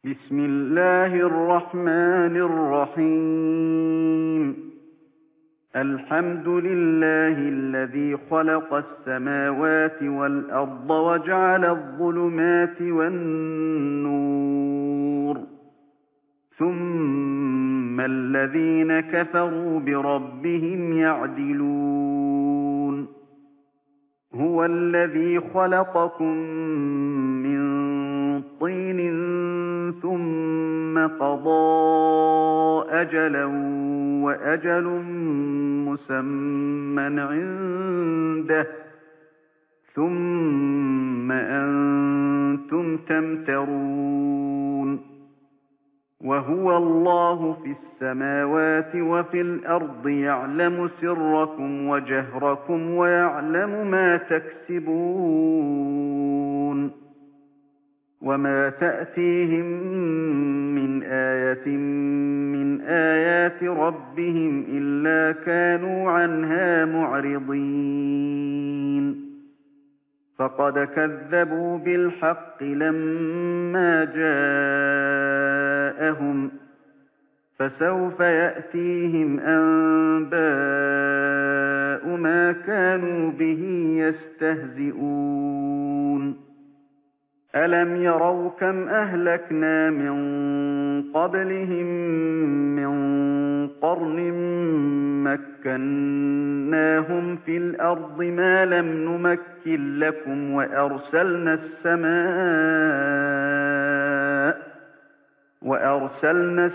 بسم الله الرحمن الرحيم. الحمد لله الذي خلق السماوات والأرض وجعل الظلمات والنور، ثم الذين كفروا بربهم يعدلون. هو الذي خلقكم من طين ثم قضى أجلا وأجل مسمى عنده، ثم أنتم تمترون. وهو الله في السماوات وفي الأرض يعلم سركم وجهركم ويعلم ما تكسبون. وما تأتيهم من آية من آيات ربهم إلا كانوا عنها معرضين. فقد كذبوا بالحق لما جاءهم، فسوف يأتيهم أنباء ما كانوا به يستهزئون. ألم يروا كم أهلكنا من قبلهم من قرن مكناهم في الأرض ما لم نمكن لكم، وأرسلنا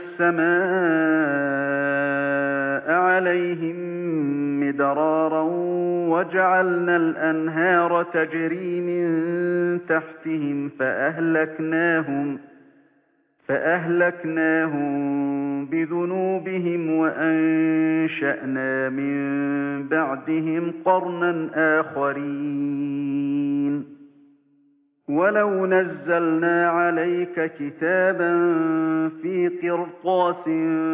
السماء عليهم مدرارا وجعلنا الأنهار تجري من تحتهم فأهلكناهم بذنوبهم وأنشأنا من بعدهم قرنا آخرين. ولو نزلنا عليك كتابا في قرطاس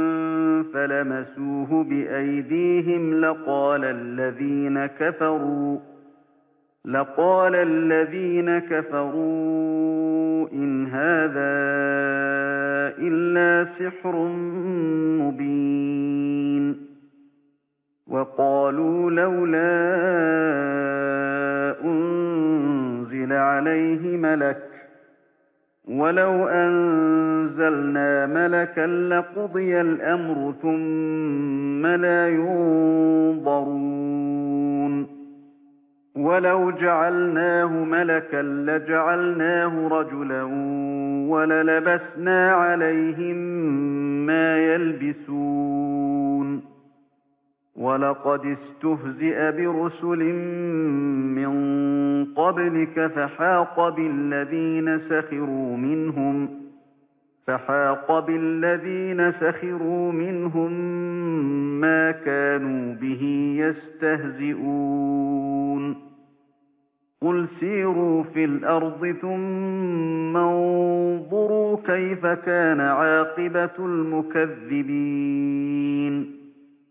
فلمسوه بأيديهم لقال الذين كفروا إن هذا إلا سحر مبين. وقالوا لولا أنزل عليه ملك، ولو أنزلنا ملكا لقضي الأمر ثم لا ينظرون. ولو جعلناه ملكا لجعلناه رجلا وللبسنا عليهم ما يلبسون. ولقد استهزئ برسل من قبلك فحاق بالذين سخروا منهم ما كانوا به يستهزئون. قل سيروا في الأرض ثم انظروا كيف كان عاقبة المكذبين.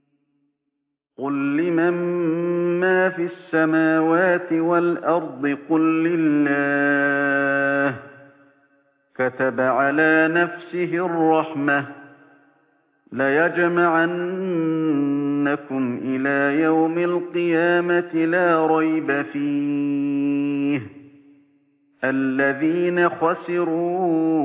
قل لمن ما في السماوات والأرض قل لله. كتب على نفسه الرحمة ليجمعنكم إلى يوم القيامة لا ريب فيه. الذين خسروا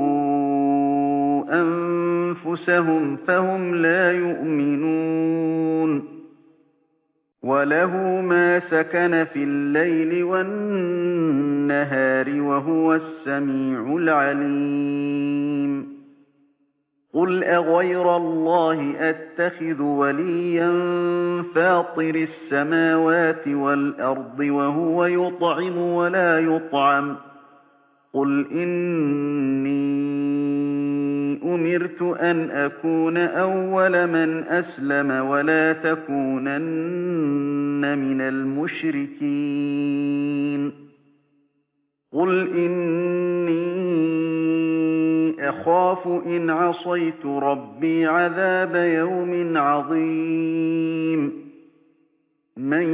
أنفسهم فهم لا يؤمنون. وله ما سكن في الليل والنهار وهو السميع العليم. قل أغير الله أتخذ وليا فاطر السماوات والأرض وهو يطعم ولا يطعم. قل إني أمرت أن أكون أول من أسلم ولا تكونن من المشركين. قل إني أخاف إن عصيت ربي عذاب يوم عظيم. من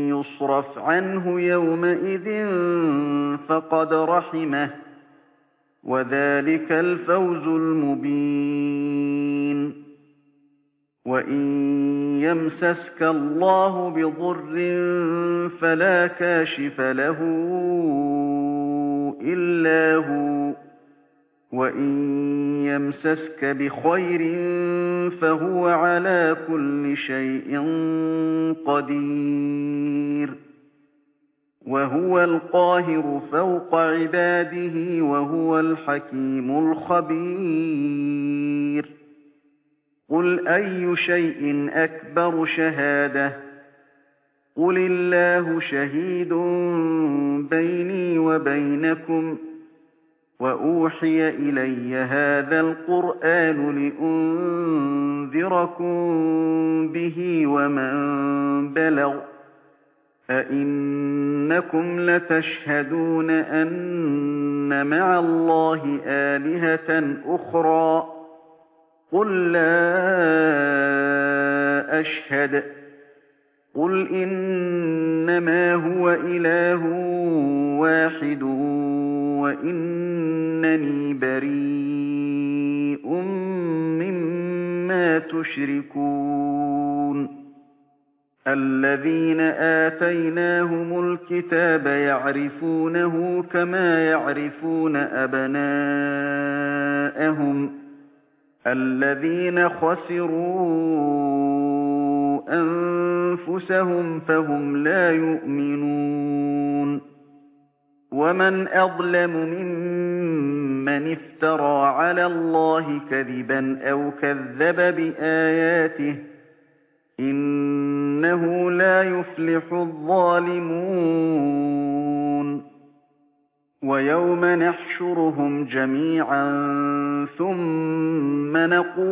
يصرف عنه يومئذ فقد رحمه وذلك الفوز المبين. وإن يمسسك الله بضر فلا كاشف له إلا هو، وإن يمسسك بخير فهو على كل شيء قدير. وهو القاهر فوق عباده وهو الحكيم الخبير. قل أي شيء أكبر شهادة؟ قل الله شهيد بيني وبينكم. وأوحي إلي هذا القرآن لأنذركم به ومن بلغ. أئنكم لتشهدون أن مع الله آلهة أخرى؟ قل لا أشهد. قل إنما هو إله واحد وإنني بريء مما تشركون. الذين آتيناهم الكتاب يعرفونه كما يعرفون أبناءهم. الذين خسروا أنفسهم فهم لا يؤمنون. ومن أظلم ممن افترى على الله كذبا أو كذب بآياته، إنه لا يفلح الظالمون. ويوم نحشرهم جميعا ثم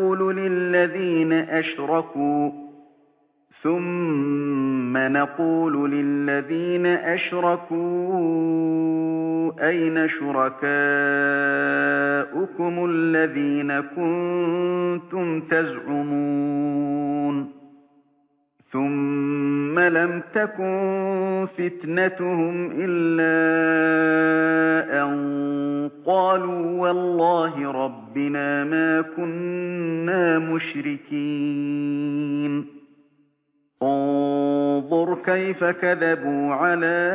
نقول للذين أشركوا أين شركاؤكم الذين كنتم تزعمون ثم لم تكن فتنتهم إلا أن قالوا والله ربنا ما كنا مشركين. انظر كيف كذبوا على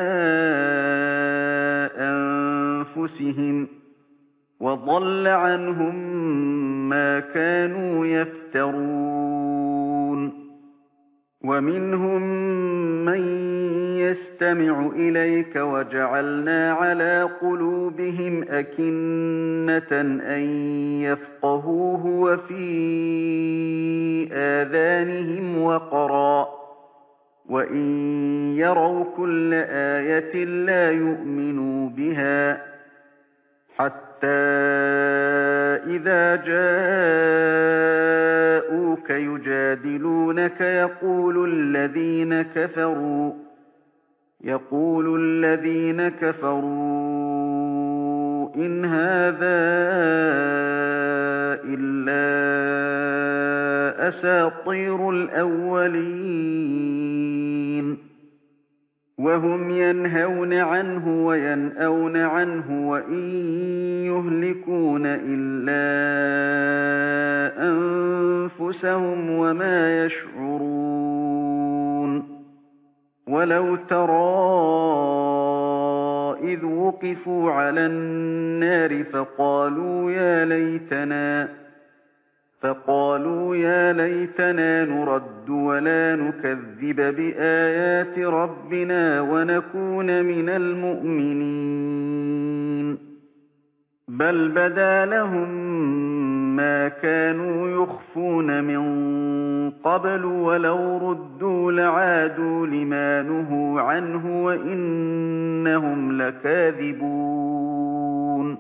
أنفسهم وضل عنهم ما كانوا يفترون. ومنهم من يستمع إليك وجعلنا على قلوبهم أكنة أن يفقهوه وفي آذانهم وقرا وإن يروا كل آية لا يؤمنوا بها حتى إذا جاءوك يجادلونك يقول الذين كفروا إن هذا إلا أساطير الأولين. وهم ينهون عنه وينأون عنه وإن يهلكون إلا أنفسهم وما يشعرون. ولو ترى إذ وقفوا على النار فقالوا يا ليتنا نرد ولا نكذب بآيات ربنا ونكون من المؤمنين. بل بدا لهم ما كانوا يخفون من قبل ولو ردوا لعادوا لما نهوا عنه وإنهم لكاذبون.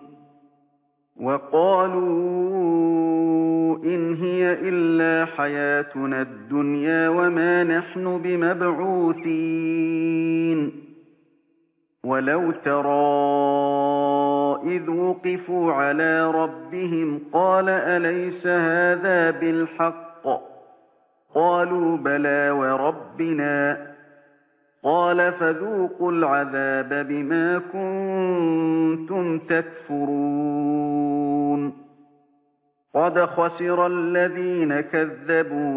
وقالوا إن هي إلا حياتنا الدنيا وما نحن بمبعوثين. ولو ترى إذ وقفوا على ربهم قال أليس هذا بالحق؟ قالوا بلى وربنا قَالَ فَذُوقُوا الْعَذَابَ بِمَا كُنتُمْ تَكْفُرُونَ قَدْ خَسِرَ الَّذِينَ كَذَّبُوا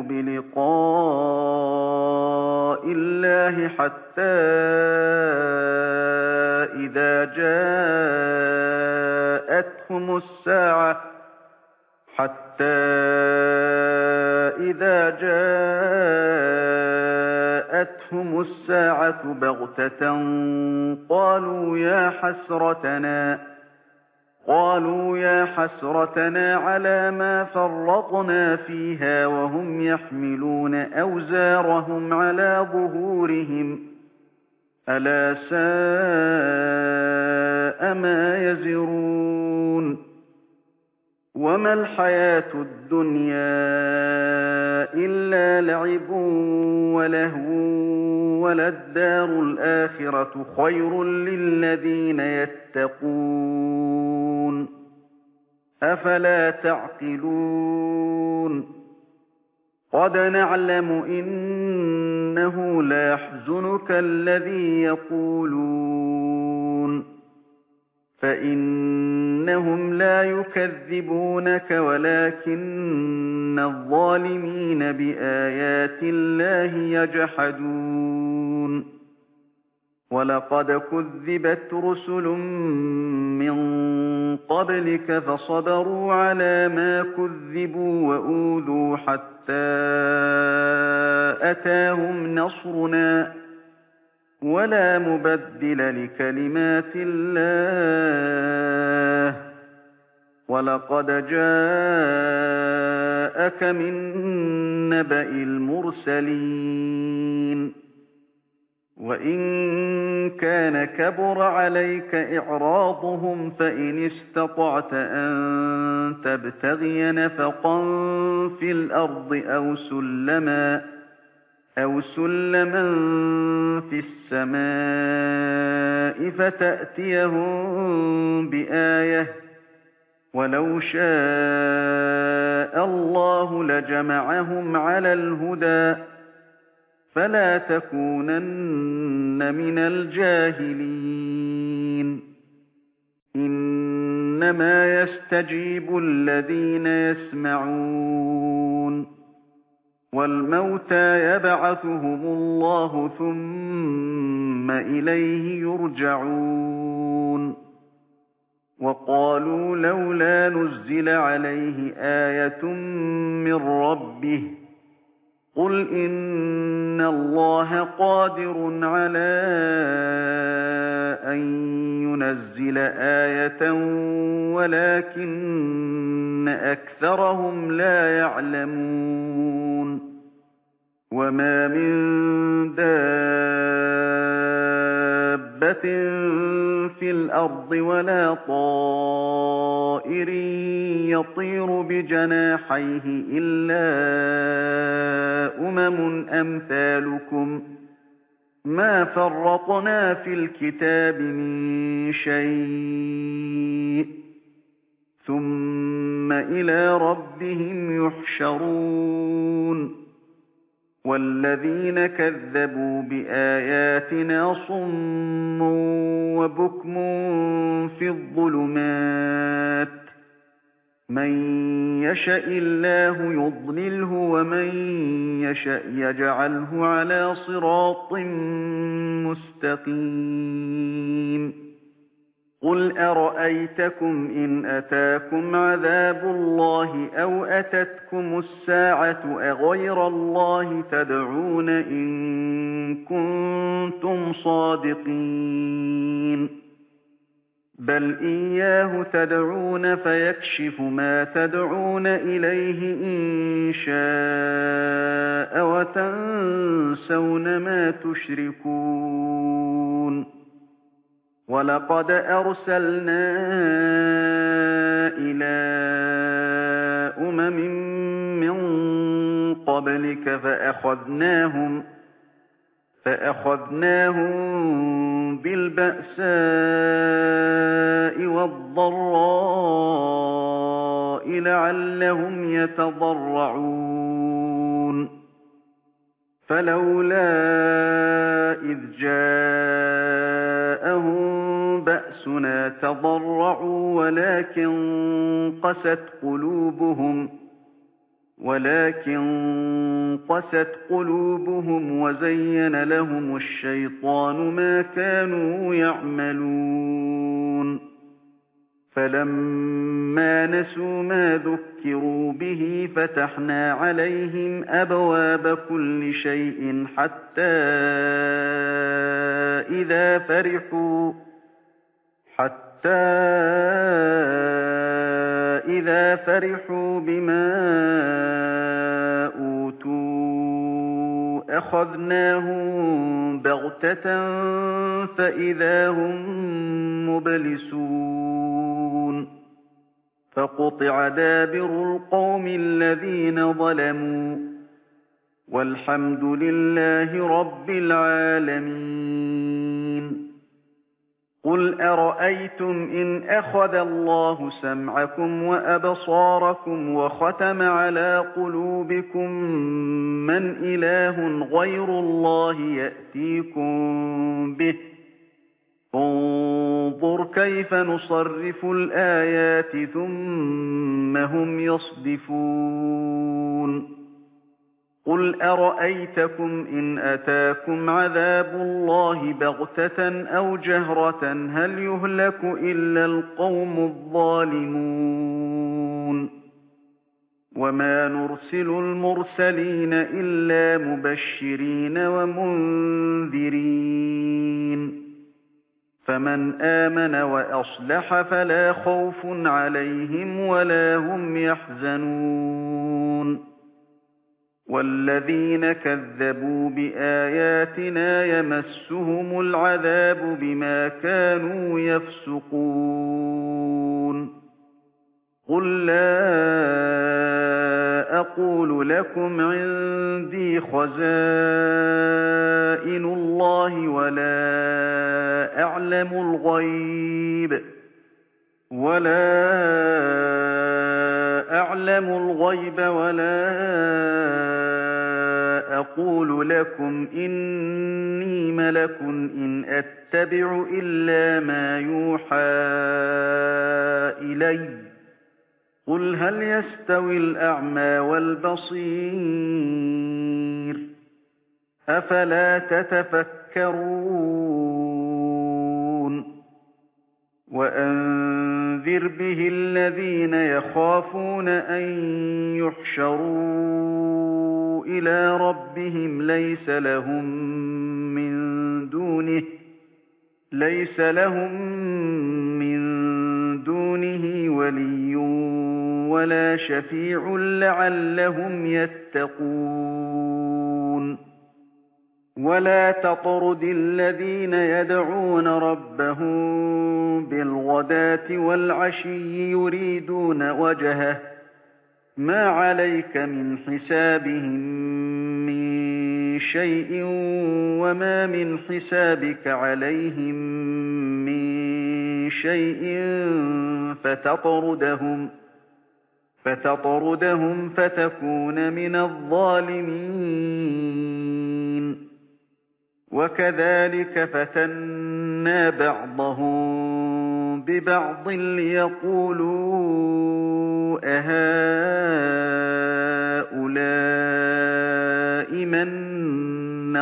بِلِقَاءِ اللَّهِ حَتَّىٰ إِذَا جَاءَتْهُمُ السَّاعَةُ بَغْتَةً قَالُوا يَا حَسْرَتَنَا عَلَىٰ مَا فَرَّطْنَا فِيهَا وَهُمْ يَحْمِلُونَ أَوْزَارَهُمْ عَلَىٰ ظُهُورِهِمْ ۚ أَلَا سَاءَ مَا يَزِرُونَ وَمَا الْحَيَاةُ الدُّنْيَا إِلَّا لَعِبٌ وَلَهْوٌ ۖ وَلَلدَّارُ الْآخِرَةُ خَيْرٌ لِّلَّذِينَ يَتَّقُونَ ۗ أَفَلَا تَعْقِلُونَ قَدْ نَعْلَمُ إِنَّهُ لَيَحْزُنُكَ الَّذِي يَقُولُونَ ۖ فَإِنَّهُمْ لَا يُكَذِّبُونَكَ وَلَٰكِنَّ الظَّالِمِينَ بِآيَاتِ اللَّهِ يَجْحَدُونَ وَلَقَدْ كُذِّبَتْ رُسُلٌ مِّن قَبْلِكَ فَصَبَرُوا عَلَىٰ مَا كُذِّبُوا وَأُوذُوا حَتَّىٰ أَتَاهُمْ نَصْرُنَا ۚ وَلَا مُبَدِّلَ لِكَلِمَاتِ اللَّهِ ۚ وَلَقَدْ جَاءَكَ مِن نَّبَإِ الْمُرْسَلِينَ وَإِن كَانَ كَبُرَ عَلَيْكَ إِعْرَاضُهُمْ فَإِنِ اسْتَطَعْتَ أَن تَبْتَغِيَ نَفَقًا فِي الْأَرْضِ أَوْ سُلَّمًا فِي السَّمَاءِ فَتَأْتِيَهُم بِآيَةٍ ۚ وَلَوْ شَاءَ اللَّهُ لَجَمَعَهُمْ عَلَى الْهُدَىٰ ۚ فَلَا تَكُونَنَّ مِنَ الْجَاهِلِينَ إِنَّمَا يَسْتَجِيبُ الَّذِينَ يَسْمَعُونَ ۘ وَالْمَوْتَىٰ يَبْعَثُهُمُ اللَّهُ ثُمَّ إِلَيْهِ يُرْجَعُونَ وَقَالُوا لَوْلَا نُزِّلَ عَلَيْهِ آيَةٌ مِّن رَّبِّهِ ۖ قُلْ إِنَّ اللَّهَ قَادِرٌ عَلَىٰ أَن يُنَزِّلَ آيَةً وَلَٰكِنَّ أَكْثَرَهُمْ لَا يَعْلَمُونَ وَمَا مِن دَابَّةٍ فِي الْأَرْضِ وَلَا طَائِرٍ يَطِيرُ بِجَنَاحَيْهِ إِلَّا أُمَمٌ أَمْثَالُكُم ۚ مَّا فَرَّطْنَا فِي الْكِتَابِ مِن شَيْءٍ ۚ ثُمَّ إِلَىٰ رَبِّهِمْ يُحْشَرُونَ وَالَّذِينَ كَذَّبُوا بِآيَاتِنَا صُمٌّ وَبُكْمٌ فِي الظُّلُمَاتِ ۗ مَن يَشَإِ اللَّهُ يُضْلِلْهُ وَمَن يَشَأْ يَجْعَلْهُ عَلَىٰ صِرَاطٍ مُّسْتَقِيمٍ قُلْ أَرَأَيْتَكُمْ إِنْ أَتَاكُمْ عَذَابُ اللَّهِ أَوْ أَتَتْكُمُ السَّاعَةُ أَغَيْرَ اللَّهِ تَدْعُونَ إِن كُنتُمْ صَادِقِينَ بَلْ إِيَّاهُ تَدْعُونَ فَيَكْشِفُ مَا تَدْعُونَ إِلَيْهِ إِن شَاءَ وَتَنسَوْنَ مَا تُشْرِكُونَ وَلَقَدْ أَرْسَلْنَا إِلَىٰ أُمَمٍ مِّن قَبْلِكَ فَأَخَذْنَاهُم بِالْبَأْسَاءِ وَالضَّرَّاءِ لَعَلَّهُمْ يَتَضَرَّعُونَ فلولا إذ جاءهم بأسنا تضرعوا ولكن قست قلوبهم وزين لهم الشيطان ما كانوا يعملون فلما نسوا ما ذكروا به فتحنا عليهم أبواب كل شيء حتى إذا فرحوا بما أوتوا أخذناهم بغتة فإذا هم مبلسون فقطع دابر القوم الذين ظلموا والحمد لله رب العالمين قل أرأيتم إن أخذ الله سمعكم وأبصاركم وختم على قلوبكم من إله غير الله يأتيكم به انظر كيف نصرف الآيات ثم هم يصدفون قل أرأيتكم إن أتاكم عذاب الله بغتة أو جهرة هل يهلك إلا القوم الظالمون وما نرسل المرسلين إلا مبشرين ومنذرين فمن آمن وأصلح فلا خوف عليهم ولا هم يحزنون والذين كذبوا بآياتنا يمسهم العذاب بما كانوا يفسقون قل لا أقول لكم عندي خزائن الله ولا أعلم الغيب ولا أقول لكم إني ملك إن أتبع إلا ما يوحى إلي قل هل يستوي الأعمى والبصير أفلا تتفكرون وأنذر به الذين يخافون أن يحشروا إلى ربهم ليس لهم من دونه ولي ولا شفيع لعلهم يتقون ولا تطرد الذين يدعون ربهم بالغداة والعشي يريدون وجهه ما عليك من حسابهم من شيء وما من حسابك عليهم من شيء فتطردهم فتكون من الظالمين وكذلك فتنا بعضهم ببعض ليقولوا أهؤلاء من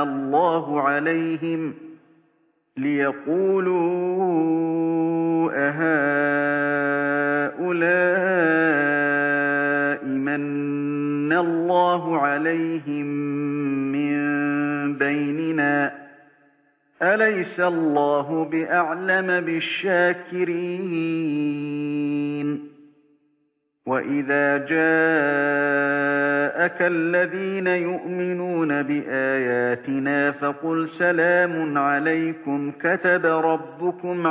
الله عليهم من بيننا أليس الله بأعلم بالشاكرين وإذا جاءك الذين يؤمنون بآياتنا فقل سلام عليكم كتب ربكم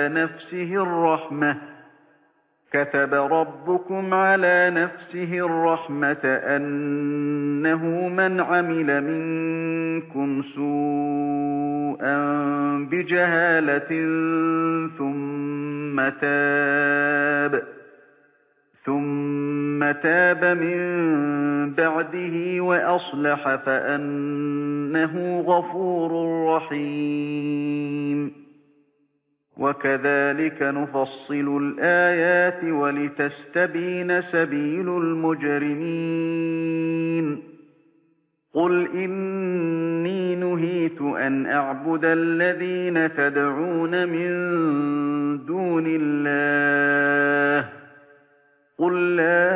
على نفسه الرحمة أنه من عمل منكم سوءا بجهالة ثم ثُمَّ تَابَ مِن بَعْدِهِ وَأَصْلَحَ فَأَنَّهُ غَفُورٌ رَّحِيمٌ وَكَذَٰلِكَ نُفَصِّلُ الْآيَاتِ وَلِتَسْتَبِينَ سَبِيلُ الْمُجْرِمِينَ قُلْ إِنِّي نُهِيتُ أَنْ أَعْبُدَ الَّذِينَ تَدْعُونَ مِن دُونِ اللَّهِ قُل لَّا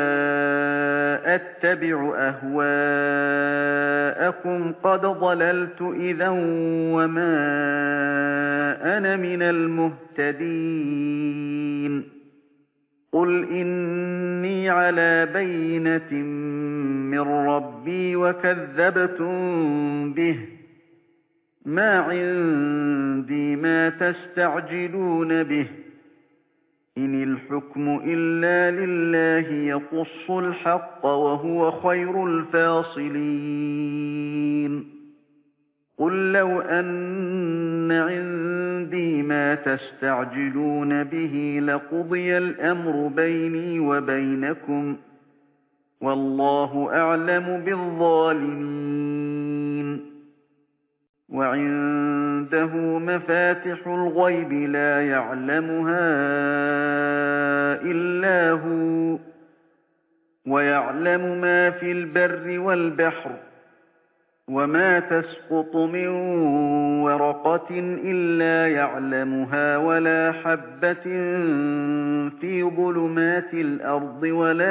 أَتَّبِعُ أَهْوَاءَكُمْ قَدْ ضَلَلْتُ إِذًا وَمَا أَنَا مِنَ الْمُهْتَدِينَ قُلْ إِنِّي عَلَىٰ بَيِّنَةٍ مِّن رَّبِّي وَكَذَّبْتُم بِهِ ۚ مَا عِندِي مَا تَسْتَعْجِلُونَ بِهِ ۚ إِنِ الْحُكْمُ إِلَّا لِلَّهِ يَقُصُّ الْحَقَّ ۖ وَهُوَ خَيْرُ الْفَاصِلِينَ قُل لَّوْ أَنَّ عِندِي مَا تَسْتَعْجِلُونَ بِهِ لَقُضِيَ الْأَمْرُ بَيْنِي وَبَيْنَكُمْ ۗ وَاللَّهُ أَعْلَمُ بِالظَّالِمِينَ وَعِندَهُ مَفَاتِحُ الْغَيْبِ لَا يَعْلَمُهَا إِلَّا هُوَ ۚ وَيَعْلَمُ مَا فِي الْبَرِّ وَالْبَحْرِ ۚ وَمَا تَسْقُطُ مِن وَرَقَةٍ إِلَّا يَعْلَمُهَا وَلَا حَبَّةٍ فِي ظُلُمَاتِ الْأَرْضِ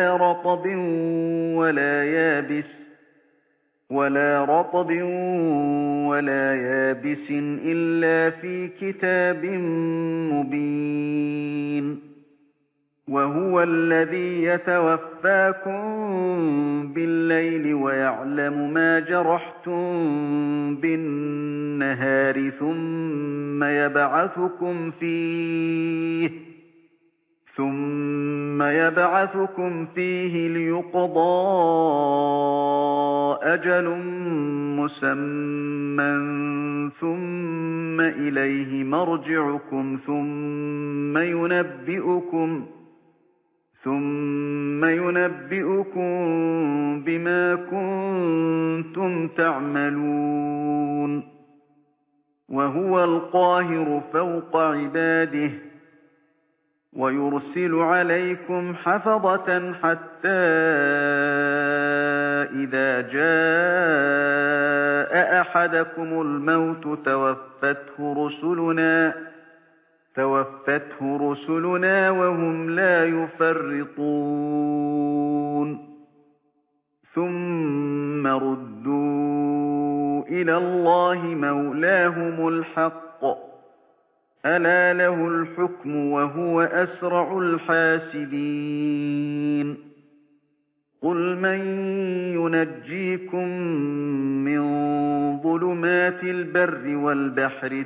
وَلَا رَطْبٍ وَلَا يَابِسٍ إِلَّا فِي كِتَابٍ مُّبِينٍ وَهُوَ الَّذِي يَتَوَفَّاكُم بِاللَّيْلِ وَيَعْلَمُ مَا جَرَحْتُم بِالنَّهَارِ ثُمَّ يَبْعَثُكُمْ فِيهِ لِيُقْضَىٰ أَجَلٌ مُّسَمًّى ثُمَّ إِلَيْهِ مَرْجِعُكُمْ ثُمَّ يُنَبِّئُكُم بِمَا كُنتُمْ تَعْمَلُونَ وَهُوَ الْقَاهِرُ فَوْقَ عِبَادِهِ وَيُرْسِلُ عَلَيْكُمْ حَفَظَةً حَتَّىٰ إِذَا جَاءَ أَحَدَكُمُ الْمَوْتُ تَوَفَّتْهُ رُسُلُنَا وَهُمْ لَا يُفَرِّطُونَ ثُمَّ رُدُّوا إِلَى اللَّهِ مَوْلَاهُمُ الْحَقِّ ۚ أَلَا لَهُ الْحُكْمُ وَهُوَ أَسْرَعُ الْحَاسِبِينَ قُلْ مَن يُنَجِّيكُم مِّن ظُلُمَاتِ الْبَرِّ وَالْبَحْرِ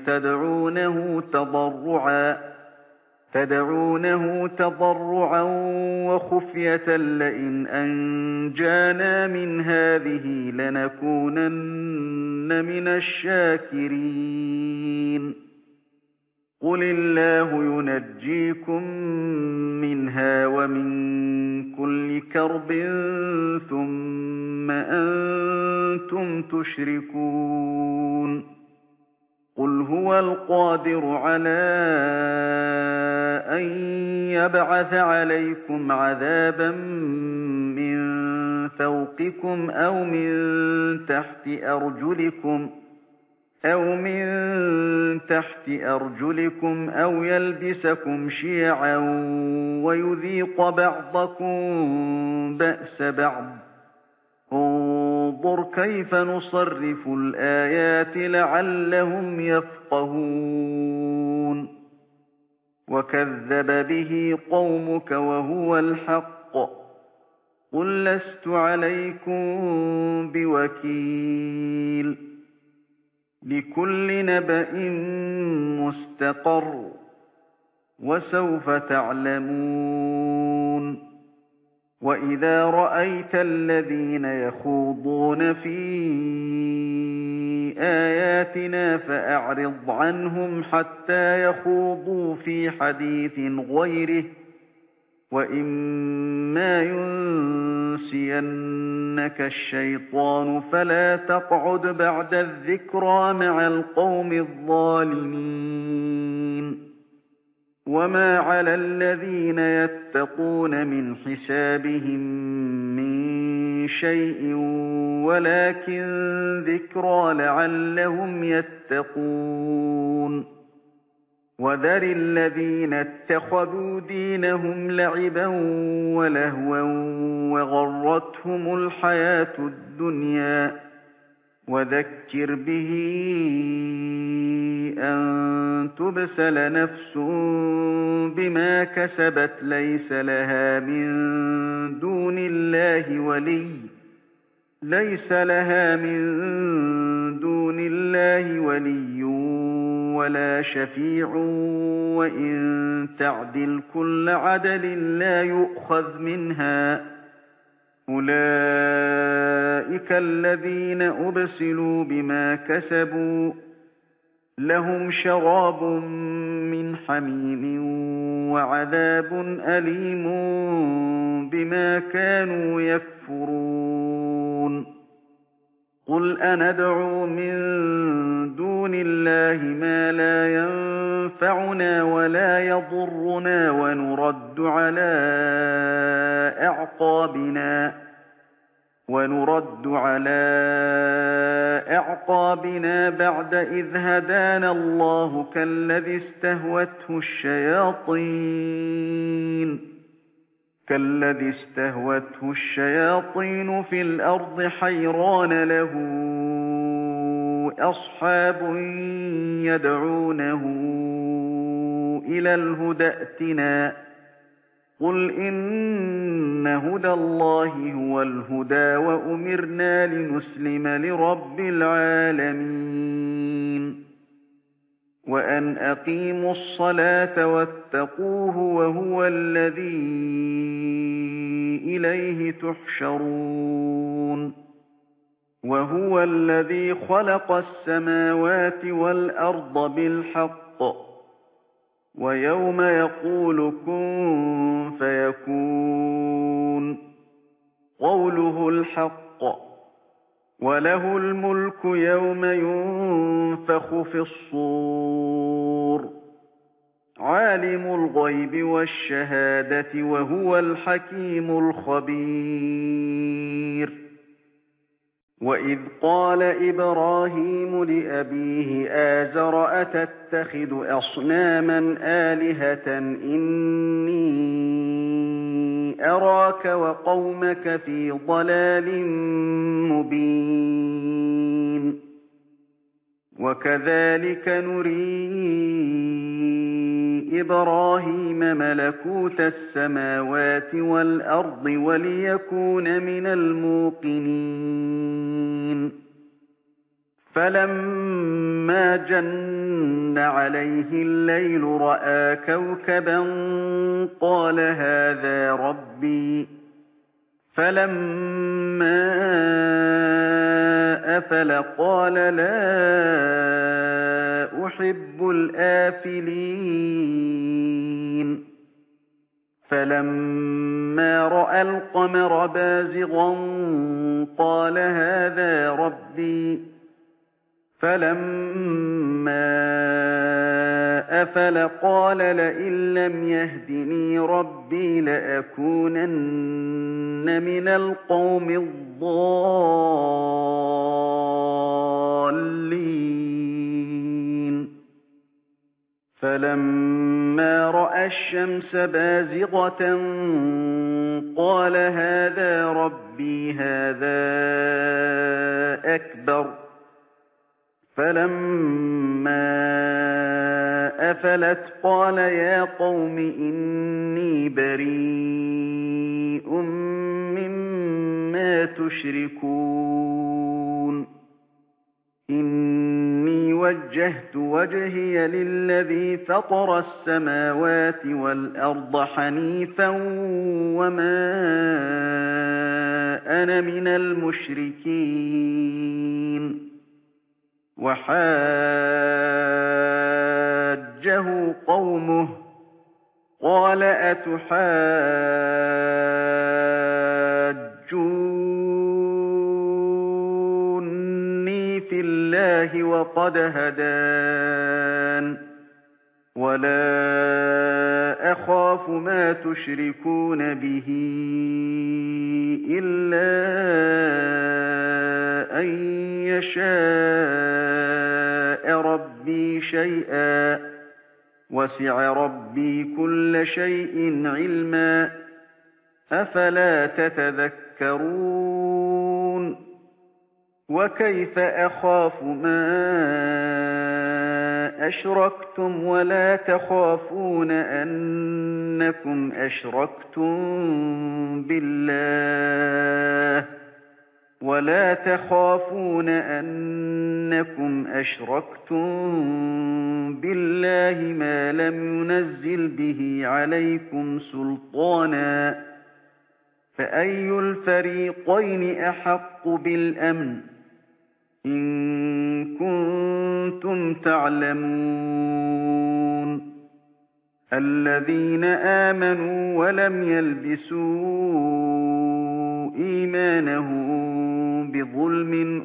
تَدْعُونَهُ تَضَرُّعًا وَخُفْيَةً لَّئِنْ أَنجَانَا مِنْ هَٰذِهِ لَنَكُونَنَّ مِنَ الشَّاكِرِينَ قُلِ اللَّهُ يُنَجِّيكُم مِّنْهَا وَمِن كُلِّ كَرْبٍ ثُمَّ أَنتُمْ تُشْرِكُونَ قُلْ هُوَ الْقَادِرُ عَلَىٰ أَن يَبْعَثَ عَلَيْكُمْ عَذَابًا مِّن فَوْقِكُمْ أَوْ مِن تَحْتِ أَرْجُلِكُمْ أَوْ يَلْبِسَكُمْ شِيَعًا وَيُذِيقَ بَعْضَكُم بَأْسَ بَعْضٍ ۗ انظُرْ كَيْفَ نُصَرِّفُ الْآيَاتِ لَعَلَّهُمْ يَفْقَهُونَ وَكَذَّبَ بِهِ قَوْمُكَ وَهُوَ الْحَقُّ ۚ قُل لَّسْتُ عَلَيْكُم بِوَكِيلٍ لِكُلِّ نَبَإٍ مُّسْتَقَرٌّ ۚ وَسَوْفَ تَعْلَمُونَ وَإِذَا رَأَيْتَ الَّذِينَ يَخُوضُونَ فِي آيَاتِنَا فَأَعْرِضْ عَنْهُمْ حَتَّىٰ يَخُوضُوا فِي حَدِيثٍ غَيْرِهِ ۚ وَإِمَّا ينسينك الشيطان فلا تقعد بعد الذكرى مع القوم الظالمين وما على الذين يتقون من حسابهم من شيء ولكن ذكرى لعلهم يتقون وذر الذين اتخذوا دينهم لعبا ولهوا وغرتهم الحياة الدنيا وذكر به أن تبسل نفس بما كسبت ليس لها من دون الله ولي ولا شفيع وإن تعدل كل عدل لا يؤخذ منها أولئك الذين أبسلوا بما كسبوا لهم شراب من حميم وعذاب أليم بما كانوا يكفرون قل أندعو من دون الله ما لا ينفعنا ولا يضرنا ونرد على أعقابنا بعد إذ هدانا الله كالذي استهوته الشياطين في الأرض حيران له أصحاب يدعونه إلى الهدى ائتنا قل إن هدى الله هو الهدى وأمرنا لنسلم لرب العالمين وأن أقيموا الصلاة واتقوه وهو الذي إليه تحشرون وهو الذي خلق السماوات والأرض بالحق ويوم يقول كن فيكون قوله الحق وله الملك يوم ينفخ في الصور عالم الغيب والشهادة وهو الحكيم الخبير وإذ قال إبراهيم لأبيه آزر أتتخذ أصناما آلهة إني أراك وقومك في ضلال مبين وكذلك نري إبراهيم ملكوت السماوات والأرض وليكون من الموقنين فلما جن عليه الليل رأى كوكبا قال هذا ربي فلما أفل قال لا أحب الآفلين فلما رأى القمر بازغا قال هذا ربي فلما أفل قال لئن لم يهدني ربي لأكونن من القوم الضالين فلما رأى الشمس بازغة قال هذا ربي هذا أكبر فلما أفلت قال يا قوم إني بريء مما تشركون إني وجهت وجهي للذي فطر السماوات والأرض حنيفا وما أنا من المشركين وحاجه قومه قال أتحاجوني الله وقد هدان ولا أخاف ما تشركون به إلا أن يشاء ربي شيئا وسع ربي كل شيء علما أفلا تتذكرون وكيف أخاف ما أشركتم ولا تخافون أنكم أشركتم بالله ما لم ينزل به عليكم سلطانا فأي الفريقين أحق بالأمن إن كنتم تعلمون الذين آمنوا ولم يلبسوا إيمانهم بظلم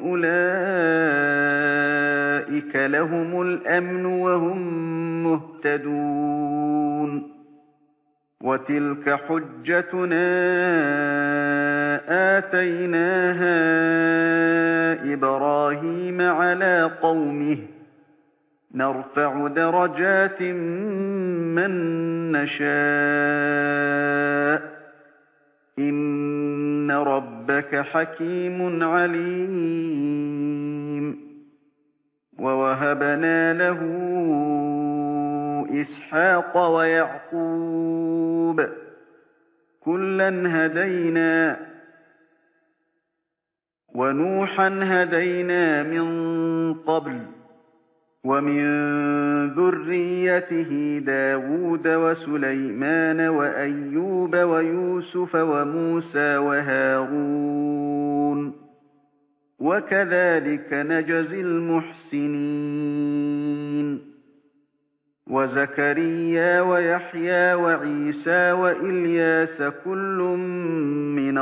أولئك لهم الأمن وهم مهتدون وتلك حجتنا آتيناها إبراهيم على قومه نرفع درجات من نشاء إن ربك حكيم عليم ووهبنا له إسحاق ويعقوب كلا هدينا ونوحا هدينا من قبل ومن ذريته داود وسليمان وأيوب ويوسف وموسى وهارون وكذلك نجزي المحسنين وزكريا ويحيى وعيسى وإلياس كل من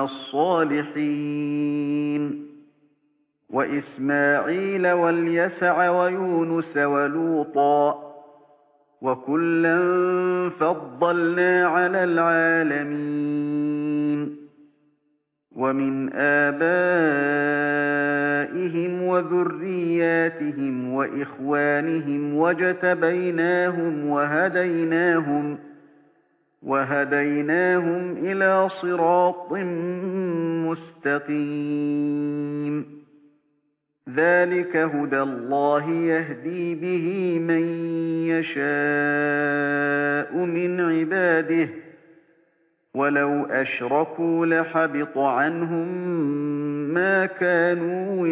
الصالحين وإسماعيل واليسع ويونس ولوطا وكلا فضلنا على العالمين ومن آبائهم وذرياتهم وإخوانهم واجتبيناهم وهديناهم إلى صراط مستقيم ذلك هدى الله يهدي به من يشاء من عباده ولو أشركوا لحبط عنهم ما كانوا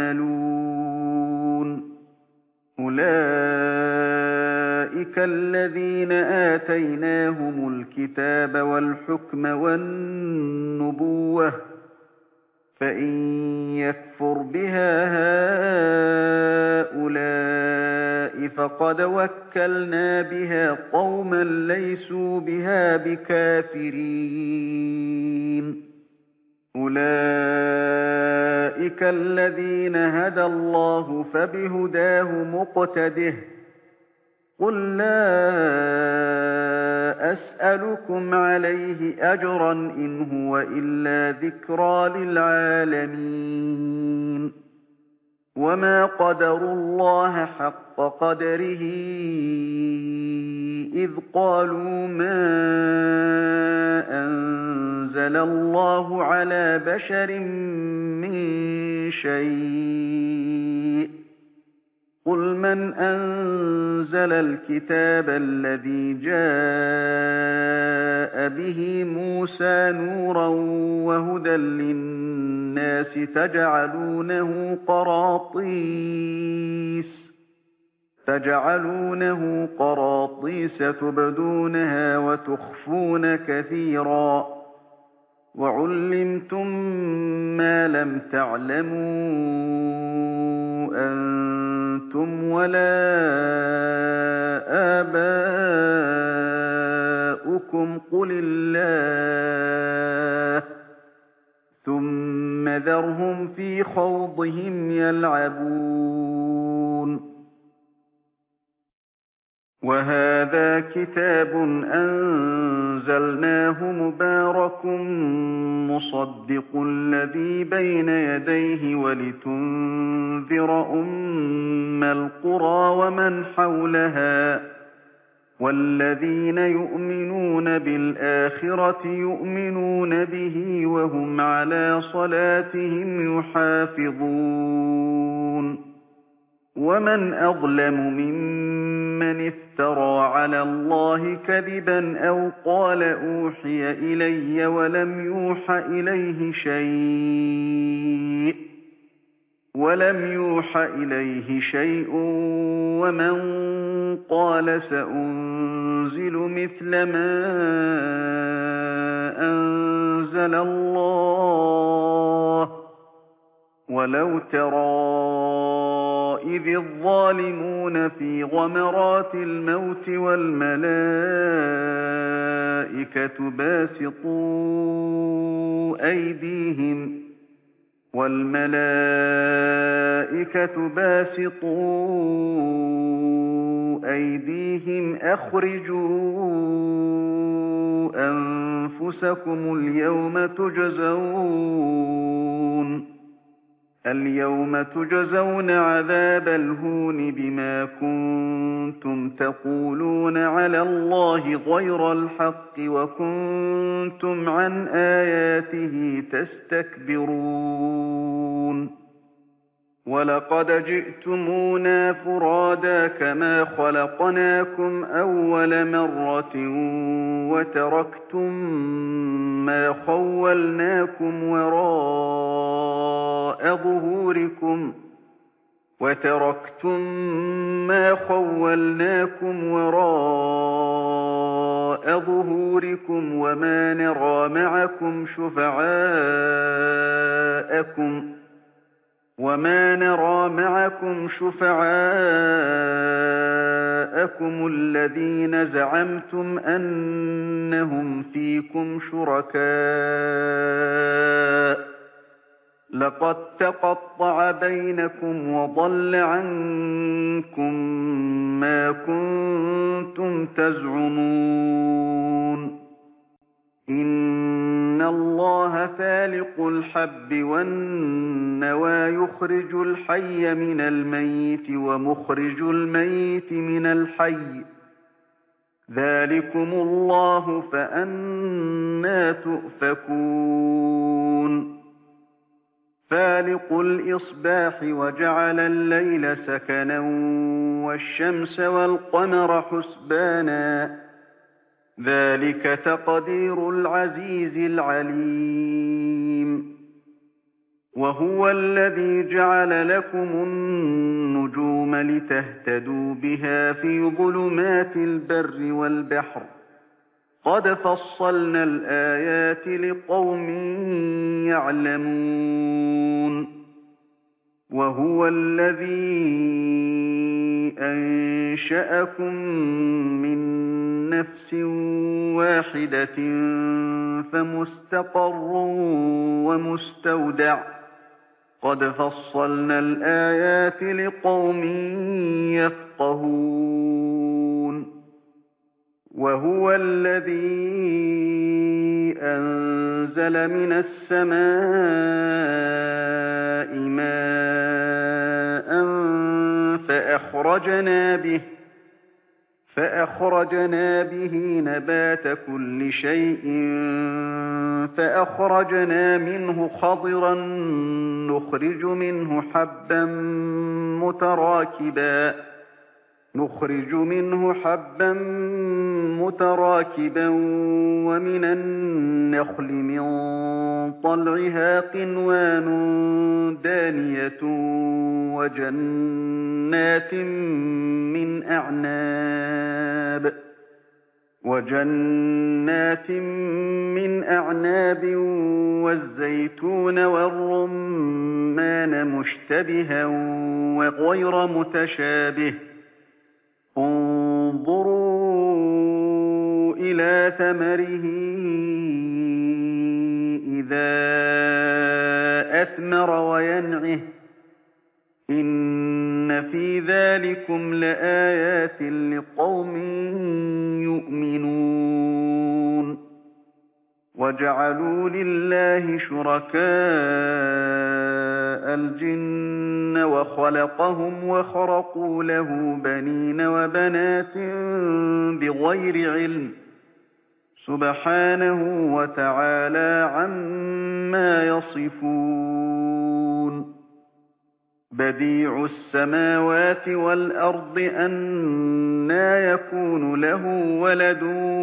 يعملون أولئك الذين آتيناهم الكتاب والحكم والنبوة فإن يكفر بها هؤلاء فقد وكلنا بها قوما ليسوا بها بكافرين أولئك الذين هدى الله فبهداه مقتده قل لا أسألكم عليه أجرا إن هو إلا ذكرى للعالمين وما قدروا الله حق قدره إذ قالوا ما أنزل الله على بشر من شيء قل من أنزل الكتاب الذي جاء به موسى نورا وهدى للناس تجعلونه قراطيس تبدونها وتخفون كثيرا وعلمتم ما لم تعلموا أنتم ولا آباؤكم قل الله ثم ذرهم في خوضهم يلعبون وَهَٰذَا كِتَابٌ أَنزَلْنَاهُ مُبَارَكٌ مُّصَدِّقُ الَّذِي بَيْنَ يَدَيْهِ وَلِتُنذِرَ أُمَّ الْقُرَىٰ وَمَنْ حَوْلَهَا ۚ وَالَّذِينَ يُؤْمِنُونَ بِالْآخِرَةِ يُؤْمِنُونَ بِهِ وَهُمْ عَلَىٰ صَلَاتِهِمْ يُحَافِظُونَ وَمَنْ أَظْلَمُ مِمَّنِ افْتَرَىٰ عَلَى اللَّهِ كَذِبًا أَوْ قَالَ أُوحِيَ إِلَيَّ وَلَمْ يُوحَ إِلَيْهِ شَيْءٌ وَمَن قَالَ سَأُنزِلُ مِثْلَ مَا أَنزَلَ اللَّهُ ۗ وَلَوْ تَرَىٰ إِذِ الظَّالِمُونَ فِي غَمَرَاتِ الْمَوْتِ وَالْمَلَائِكَةُ بَاسِطُو أَيْدِيهِمْ أَخْرِجُوا أَنفُسَكُمُ الْيَوْمَ تُجْزَوْنَ عَذَابَ الْهُونِ بِمَا كُنتُمْ تَقُولُونَ عَلَى اللَّهِ غَيْرَ الْحَقِّ وَكُنتُمْ عَنْ آيَاتِهِ تَسْتَكْبِرُونَ وَلَقَدْ جِئْتُمُونَا فُرَادَىٰ كَمَا خَلَقْنَاكُمْ أَوَّلَ مَرَّةٍ وَتَرَكْتُم مَّا خَوَّلْنَاكُمْ وَرَاءَ ظُهُورِكُمْ وَمَا نَرَىٰ مَعَكُمْ شُفَعَاءَكُمُ الَّذِينَ زَعَمْتُمْ أَنَّهُمْ فِيكُمْ شُرَكَاءُ ۚ لَقَد تَّقَطَّعَ بَيْنَكُمْ وَضَلَّ عَنكُم مَّا كُنتُمْ تَزْعُمُونَ إِنَّ اللَّهَ فَالِقُ الْحَبِّ وَالنَّوَىٰ يُخْرِجُ الْحَيَّ مِنَ الْمَيِّتِ وَمُخْرِجُ الْمَيِّتِ مِنَ الْحَيِّ ۚ ذَٰلِكُمُ اللَّهُ فَأَنَّىٰ تُؤْفَكُونَ فَالِقُ الْإِصْبَاحِ وَجَعَلَ اللَّيْلَ سَكَنًا وَالشَّمْسَ وَالْقَمَرَ حُسْبَانًا ۚ ذَٰلِكَ تَقْدِيرُ الْعَزِيزِ الْعَلِيمِ وَهُوَ الَّذِي جَعَلَ لَكُمُ النُّجُومَ لِتَهْتَدُوا بِهَا فِي ظُلُمَاتِ الْبَرِّ وَالْبَحْرِ ۗ قَدْ فَصَّلْنَا الْآيَاتِ لِقَوْمٍ يَعْلَمُونَ وَهُوَ الَّذِي أَنشَأَكُم مِّن نَّفْسٍ وَاحِدَةٍ فَمُسْتَقَرٌّ وَمُسْتَوْدَعٌ ۗ قَدْ فَصَّلْنَا الْآيَاتِ لِقَوْمٍ يَفْقَهُونَ وَهُوَ الَّذِي أَنزَلَ مِنَ السَّمَاءِ مَاءً فَأَخْرَجْنَا بِهِ نَبَاتَ كُلِّ شَيْءٍ فَأَخْرَجْنَا مِنْهُ خَضِرًا نُّخْرِجُ مِنْهُ حَبًّا مُّتَرَاكِبًا وَمِنَ النَّخْلِ مِن طَلْعِهَا قِنْوَانٌ دَانِيَةٌ وَجَنَّاتٍ مِّنْ أَعْنَابٍ وَالزَّيْتُونَ وَالرُّمَّانَ مُشْتَبِهًا وَغَيْرَ مُتَشَابِهٍ ۗ انظُرُوا إِلَىٰ ثَمَرِهِ إِذَا أَثْمَرَ وَيَنْعِهِ ۚ إِنَّ فِي ذَٰلِكُمْ لَآيَاتٍ لِّقَوْمٍ وَجَعَلُوا لِلَّهِ شُرَكَاءَ الْجِنَّ وَخَلَقَهُمْ وَخَرَقُوا لَهُ بَنِينَ وَبَنَاتٍ بِغَيْرِ عِلْمٍ ۚ سُبْحَانَهُ وَتَعَالَىٰ عَمَّا يَصِفُونَ بَدِيعُ السَّمَاوَاتِ وَالْأَرْضِ أَنَّىٰ يَكُونُ لَهُ وَلَدٌ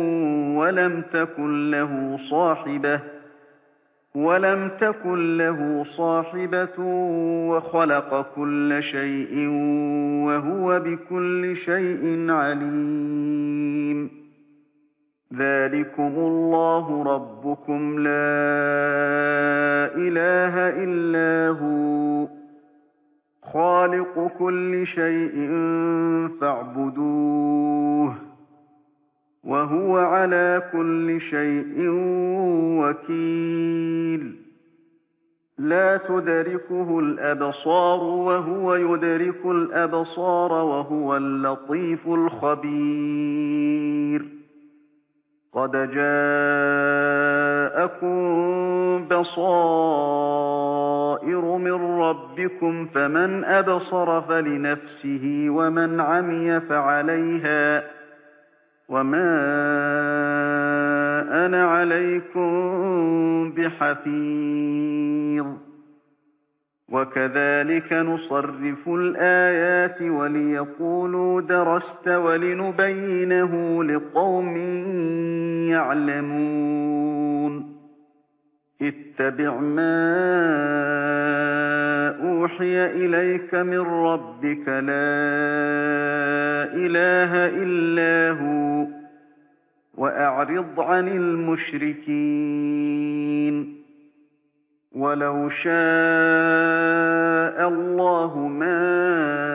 وَلَمْ تَكُن لَّهُ صَاحِبَةٌ وَخَلَقَ كُلَّ شَيْءٍ وَهُوَ بِكُلِّ شَيْءٍ عَلِيمٌ ذَٰلِكُمُ اللَّهُ رَبُّكُمْ لَا إِلَٰهَ إِلَّا هُوَ خَالِقُ كُلِّ شَيْءٍ فَاعْبُدُوهُ ۚ وَهُوَ عَلَىٰ كُلِّ شَيْءٍ وَكِيلٌ لَّا تُدْرِكُهُ الْأَبْصَارُ وَهُوَ يُدْرِكُ الْأَبْصَارَ وَهُوَ اللَّطِيفُ الْخَبِيرُ قَدْ جَاءَكُم بَصَائِرُ مِن رَّبِّكُمْ ۖ فَمَنْ أَبْصَرَ فَلِنَفْسِهِ وَمَنْ عَمِيَ فَعَلَيْهَا ۚ وَمَا أَنَا عَلَيْكُم بِحَفِيظٍ وَكَذَٰلِكَ نُصَرِّفُ الْآيَاتِ وَلِيَقُولُوا دَرَسْتَ وَلِنُبَيِّنَهُ لِقَوْمٍ يَعْلَمُونَ اتَّبِعْ مَا أُوحِيَ إِلَيْكَ مِن رَّبِّكَ ۖ لَا إِلَٰهَ إِلَّا هُوَ ۖ وَأَعْرِضْ عَنِ الْمُشْرِكِينَ وَلَوْ شَاءَ اللَّهُ مَا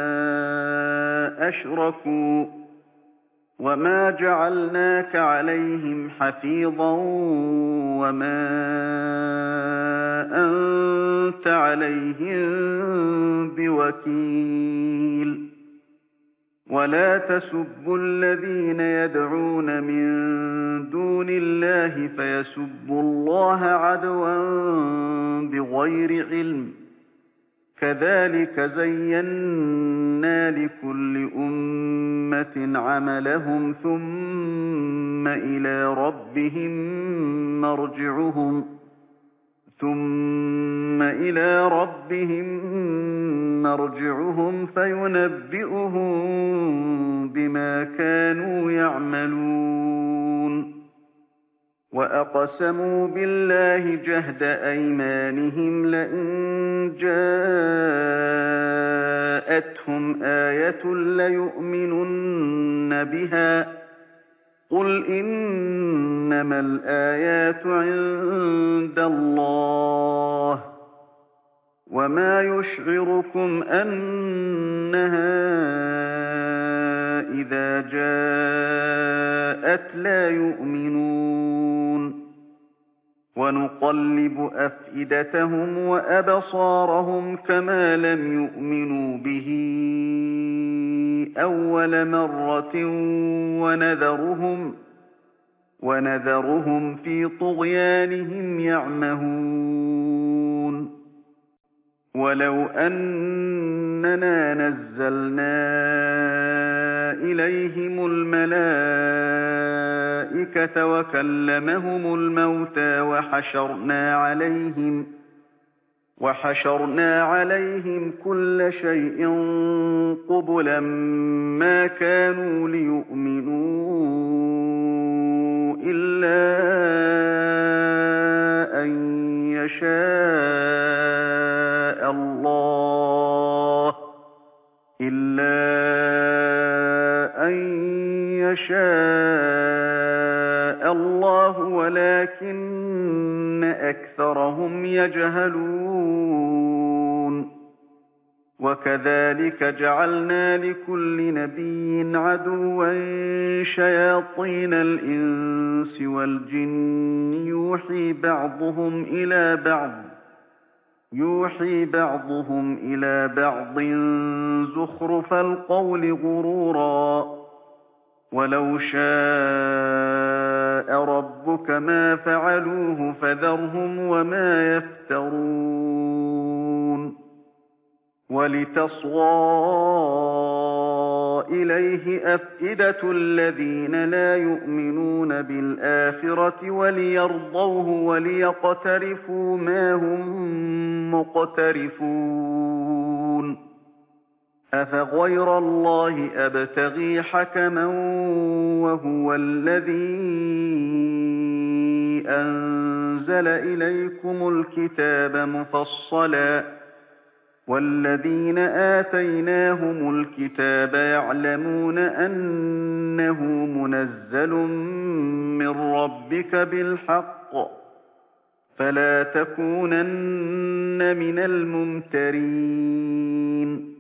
أَشْرَكُوا ۗ وَمَا جَعَلْنَاكَ عَلَيْهِمْ حَفِيظًا وَمَا أَنتَ عَلَيْهِم بِوَكِيلٍ وَلَا تَسُبُّوا الَّذِينَ يَدْعُونَ مِن دُونِ اللَّهِ فَيَسُبُّوا اللَّهَ عَدْوًا بِغَيْرِ عِلْمٍ ۗ كَذَٰلِكَ زَيَّنَّا لِكُلِّ أُمَّةٍ عَمَلَهُمْ ثُمَّ إِلَىٰ رَبِّهِم مَّرْجِعُهُمْ فَيُنَبِّئُهُم بِمَا كَانُوا يَعْمَلُونَ وَأَقْسَمُوا بِاللَّهِ جَهْدَ أَيْمَانِهِمْ لَئِن جَاءَتْهُمْ آيَةٌ لَّيُؤْمِنُنَّ بِهَا ۚ قُلْ إِنَّمَا الْآيَاتُ عِندَ اللَّهِ ۖ وَمَا يُشْعِرُكُمْ أَنَّهَا إِذَا جَاءَتْ لَا يُؤْمِنُونَ وَنُقَلِّبُ أَفْئِدَتَهُمْ وَأَبْصَارَهُمْ كَمَا لَمْ يُؤْمِنُوا بِهِ أَوَّلَ مَرَّةٍ وَنَذَرُهُمْ فِي طُغْيَانِهِمْ يَعْمَهُونَ وَلَوْ أَنَّنَا نَزَّلْنَا إِلَيْهِمُ الْمَلَائِكَةَ وَكَلَّمَهُمُ الْمَوْتَىٰ وَحَشَرْنَا عَلَيْهِمْ كُلَّ شَيْءٍ قُبُلًا مَّا كَانُوا لِيُؤْمِنُوا إِلَّا أَن يَشَاءَ اللَّهُ وَلَٰكِنَّ أَكْثَرَهُمْ يَجْهَلُونَ وَكَذَٰلِكَ جَعَلْنَا لِكُلِّ نَبِيٍّ عَدُوًّا شَيَاطِينَ الْإِنسِ وَالْجِنِّ يُوحِي بَعْضُهُمْ إِلَىٰ بَعْضٍ زُخْرُفَ الْقَوْلِ غُرُورًا ۚ وَلَوْ شَاءَ ربك ما فعلوه فذرهم وما يفترون ولتصغى إليه أفئدة الذين لا يؤمنون بالآخرة وليرضوه وليقترفوا ما هم مقترفون أفغير الله أبتغي حكما وهو الذي أنزل إليكم الكتاب مفصلا والذين آتيناهم الكتاب يعلمون أنه منزل من ربك بالحق فلا تكونن من الممترين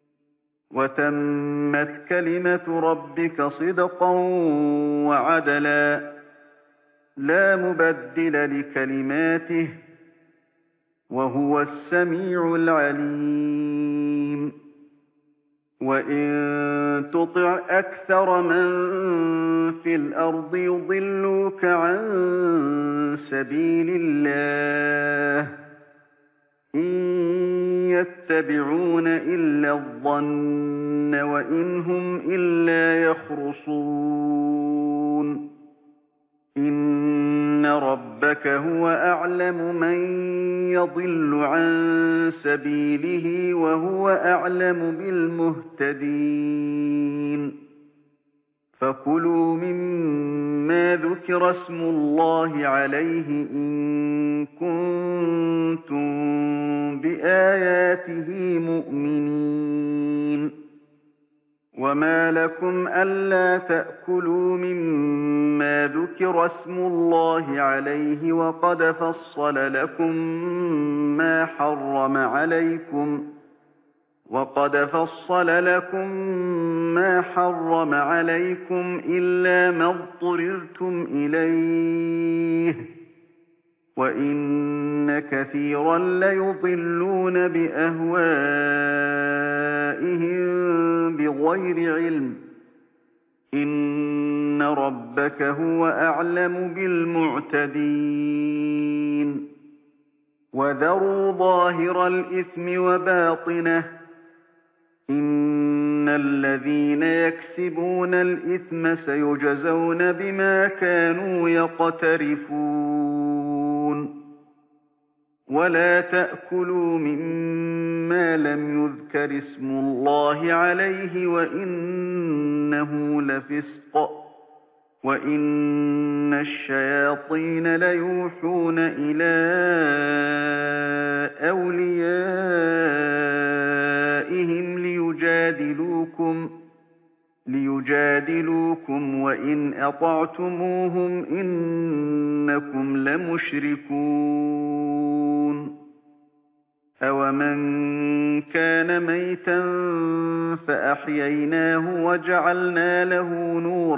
وتمت كلمة ربك صدقا وعدلا لا مبدل لكلماته وهو السميع العليم وإن تطع أكثر من في الأرض يضلوك عن سبيل الله إن يتبعون إلا الظن وإن هم إلا يخرصون إن ربك هو أعلم من يضل عن سبيله وهو أعلم بالمهتدين فكلوا مما ذكر اسم الله عليه إن كنتم بآياته مؤمنين وما لكم ألا تأكلوا مما ذكر اسم الله عليه وقد فصل لكم ما حرم عليكم إلا ما اضطررتم إليه وإن كثيرا ليضلون بأهوائهم بغير علم إن ربك هو أعلم بالمعتدين وذروا ظاهر الإثم وباطنه إن الذين يكسبون الإثم سيجزون بما كانوا يقترفون ولا تأكلوا مما لم يذكر اسم الله عليه وإنه لفسق وإن الشياطين ليوحون إلى أوليائهم ليجادلوكم وإن أطعتموهم إنكم لمشركون أَوَمَنْ كَانَ مَيْتًا فَأَحْيَيْنَاهُ وَجَعَلْنَا لَهُ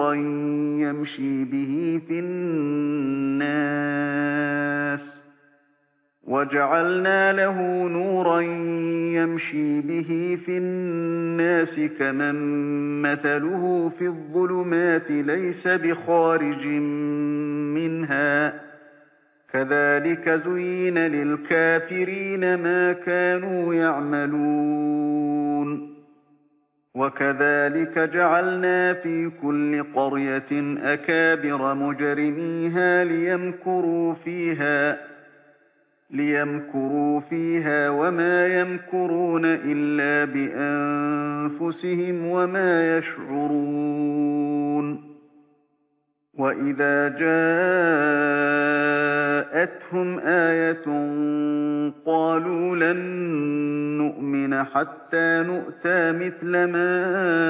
نُورًا يَمْشِي بِهِ فِي النَّاسِ كَمَن مَّثَلُهُ فِي الظُّلُمَاتِ لَيْسَ بِخَارِجٍ مِّنْهَا ۚ كَذَٰلِكَ زُيِّنَ لِلْكَافِرِينَ مَا كَانُوا يَعْمَلُونَ وَكَذَٰلِكَ جَعَلْنَا فِي كُلِّ قَرْيَةٍ أَكَابِرَ مُجْرِمِيهَا لِيَمْكُرُوا فِيهَا وَمَا يَمْكُرُونَ إِلَّا بِأَنفُسِهِمْ وَمَا يَشْعُرُونَ وَإِذَا جَاءَتْهُمْ آيَةٌ قَالُوا لَن نُّؤْمِنَ حَتَّىٰ نُؤْتَىٰ مِثْلَ مَا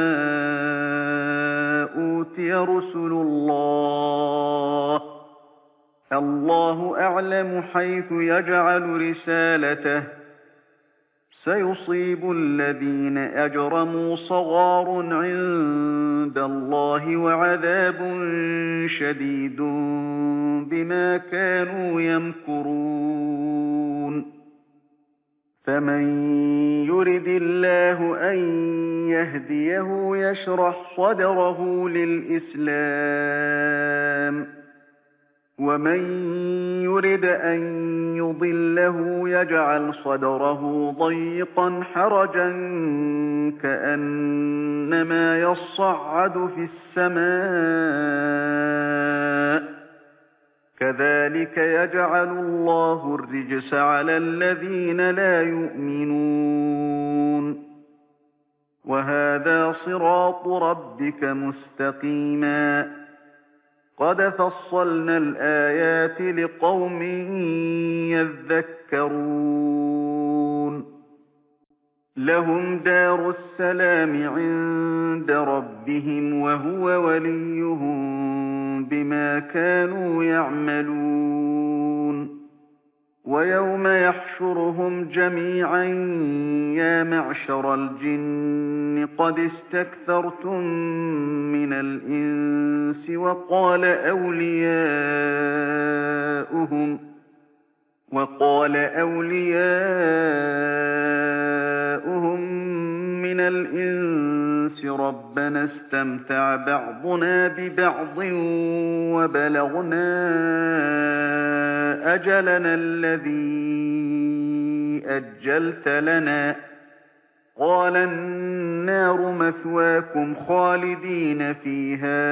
أُوتِيَ رُسُلُ اللَّهِ ۘ اللَّهُ أَعْلَمُ حَيْثُ يَجْعَلُ رِسَالَتَهُ ۗ سَيُصِيبُ الَّذِينَ أَجْرَمُوا صَغَارٌ عِندَ اللَّهِ وَعَذَابٌ شَدِيدٌ بِمَا كَانُوا يَمْكُرُونَ فَمَن يُرِدِ اللَّهُ أَن يَهْدِيَهُ يَشْرَحْ صَدْرَهُ لِلْإِسْلَامِ ومن يرد أن يضله يجعل صدره ضيقا حرجا كأنما يصعد في السماء كذلك يجعل الله الرجس على الذين لا يؤمنون وهذا صراط ربك مستقيما قد فصلنا الآيات لقوم يذكرون لهم دار السلام عند ربهم وهو وليهم بما كانوا يعملون ويوم يحشرهم جميعا يا معشر الجن قد استكثرتم من الإنس وقال أولياؤهم من الإنس ربنا استمتع بعضنا ببعض وبلغنا أجلنا الذي أجلت لنا قال النار مثواكم خالدين فيها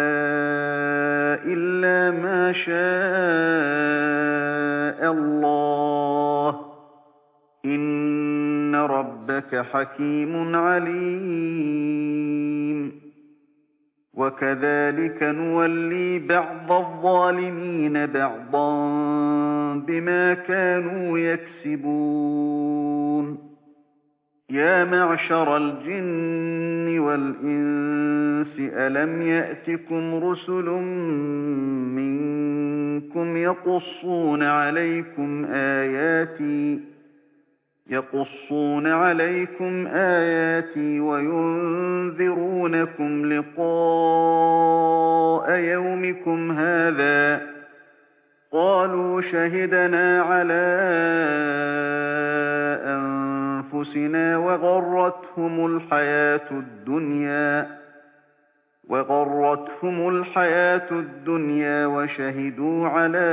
إلا ما شاء الله إن ربك حكيم عليم وكذلك نولي بعض الظالمين بعضا بما كانوا يكسبون يا معشر الجن والإنس ألم يأتكم رسل منكم يقصون عليكم آياتي وينذرونكم لقاء يومكم هذا قالوا شهدنا على أنفسنا وغرتهم الحياة الدنيا وشهدوا على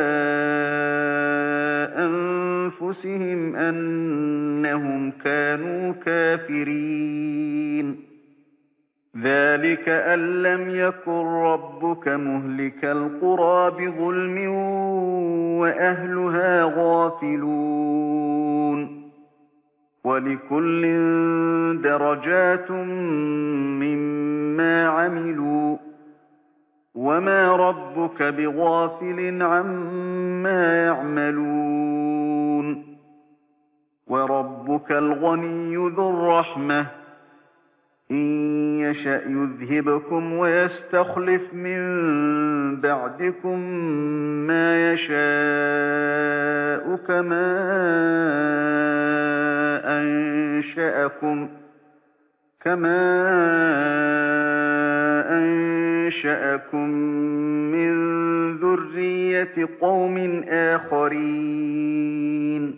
أنفسهم أنهم كانوا كافرين ذلك أن لم يكن ربك مهلك القرى بظلم وأهلها غافلون ولكل درجات مما عملوا وما ربك بغافل عما يعملون وربك الغني ذو الرحمة إن يشأ يذهبكم ويستخلف من بعدكم ما يشاء كما أنشأكم من ذرية قوم آخرين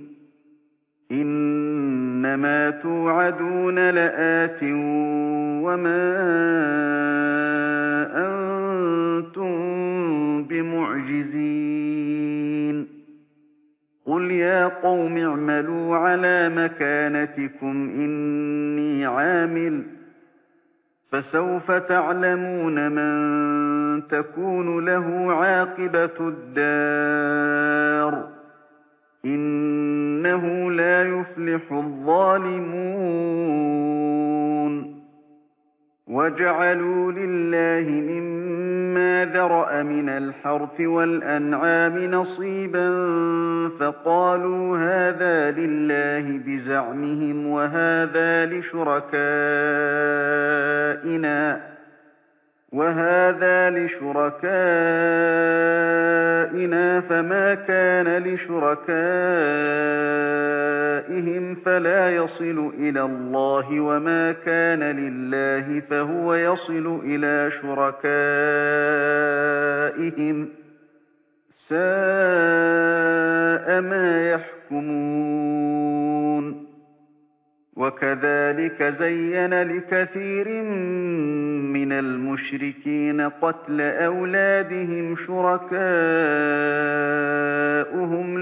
إنما توعدون لآت وما أنتم بمعجزين قل يا قوم اعملوا على مكانتكم إني عامل فسوف تعلمون من تكون له عاقبة الدار إنه لا يفلح الظالمون وجعلوا لله مما ذرأ من الحرث والأنعام نصيبا فقالوا هذا لله بزعمهم وهذا لشركائنا فما كان لشركائهم فلا يصل إلى الله وما كان لله فهو يصل إلى شركائهم ساء ما يحكمون وكذلك زين لكثير من المشركين قتل أولادهم شركاؤهم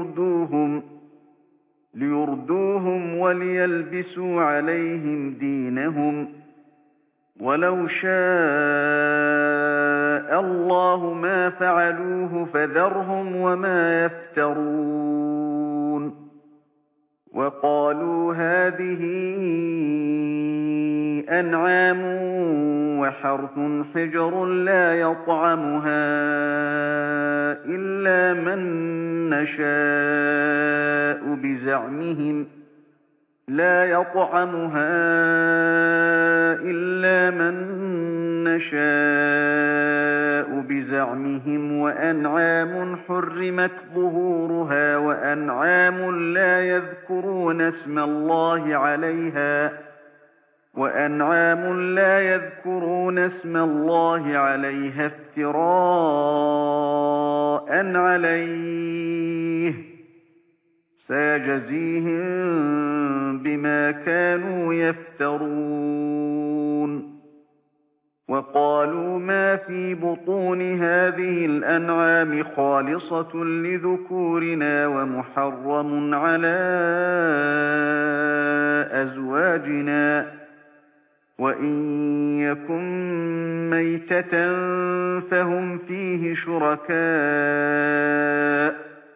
ليردوهم وليلبسوا عليهم دينهم ولو شاء الله ما فعلوه فذرهم وما يفترون وقالوا هذه أنعام وحرث حجر لا يطعمها إلا من نشاء بزعمهم وأنعام حرمت ظهورها وأنعام لا يذكرون اسم الله عليها افتراء عليه سيجزيهم بما كانوا يفترون وقالوا ما في بطون هذه الأنعام خالصة لذكورنا ومحرم على أزواجنا وإن يكن ميتة فهم فيه شركاء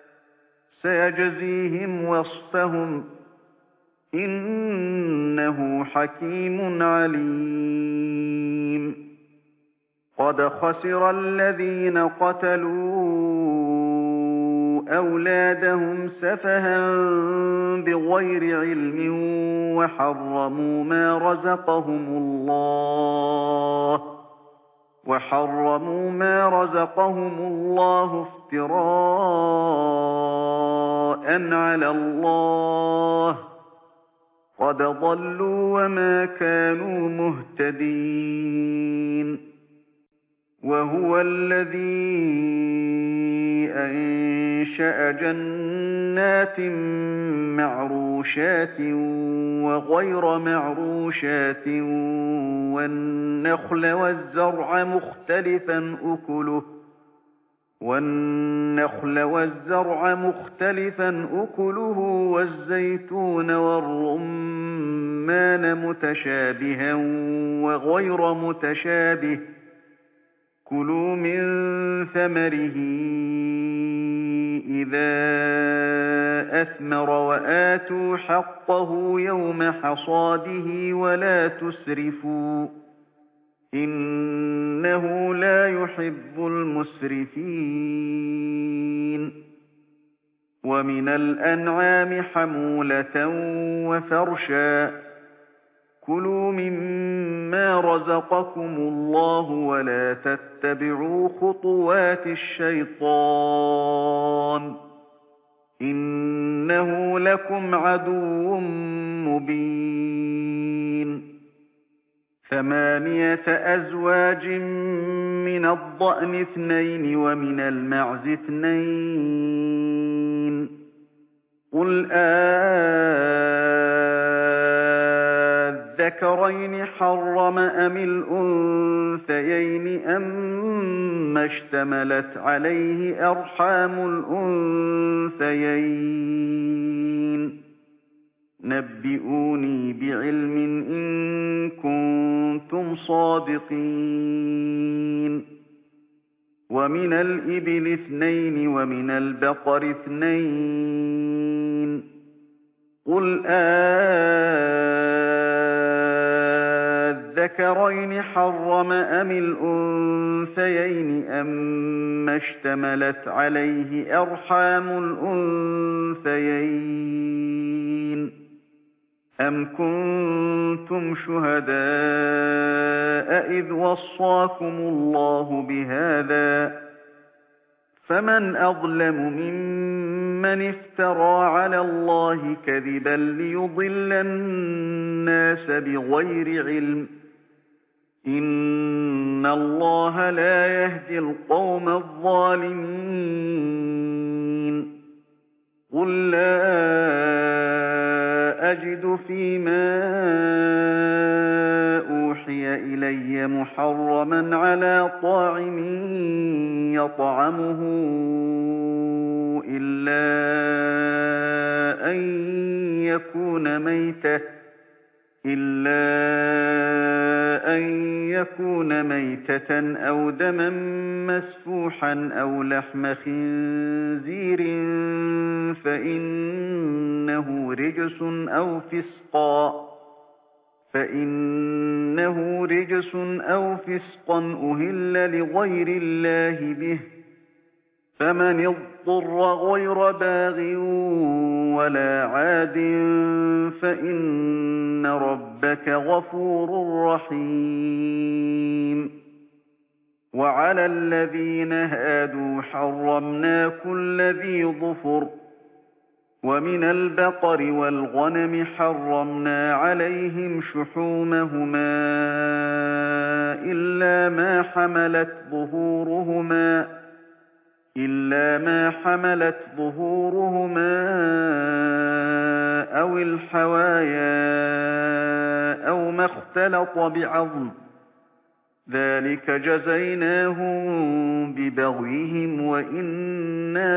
سيجزيهم وصفهم إنه حكيم عليم قد خسر الذين قتلوا أولادهم سفها بغير علم وحرموا ما رزقهم الله افتراء على الله قد ضلوا وما كانوا مهتدين وهو الذي أنشأ جنات معروشات وغير معروشات والنخل والزرع مختلفا أكله والزيتون والرمان متشابها وغير متشابه كلوا من ثمره إذا أثمر وآتوا حقه يوم حصاده ولا تسرفوا إنه لا يحب المسرفين ومن الأنعام حمولة وفرشا كلوا مما رزقكم الله ولا تتبعوا خطوات الشيطان إنه لكم عدو مبين 8 أزواج من الضأن 2 ومن المعز 2 قل الذكرين حرم أم الأنثيين أما اشتملت عليه أرحام الأنثيين نبئوني بعلم إن كنتم صادقين ومن الإبل 2 ومن البقر 2 قل الذكرين حرم أم الأنثيين أما اشتملت عليه أرحام الأنثيين أم كنتم شهداء إذ وصاكم الله بهذا فمن أظلم ممن افترى على الله كذبا ليضل الناس بغير علم إن الله لا يهدي القوم الظالمين قل لا أجد فيما أوحي إلي محرما على طاعم يطعمه إلا أن يكون ميتة أو دما مسفوحا أو لحم خنزير فإنه رجس أو فسقا أهل لغير الله به، فمن اضطر غير باغ ولا عاد فإن ربك غفور رحيم. وعلى الذين هادوا حرمنا كل ذي ظفر، ومن البقر والغنم حرمنا عليهم شحومهما إلا ما حملت ظهورهما أو الحوايا أو ما اختلط بعظم، ذلك جزيناهم ببغيهم وإنا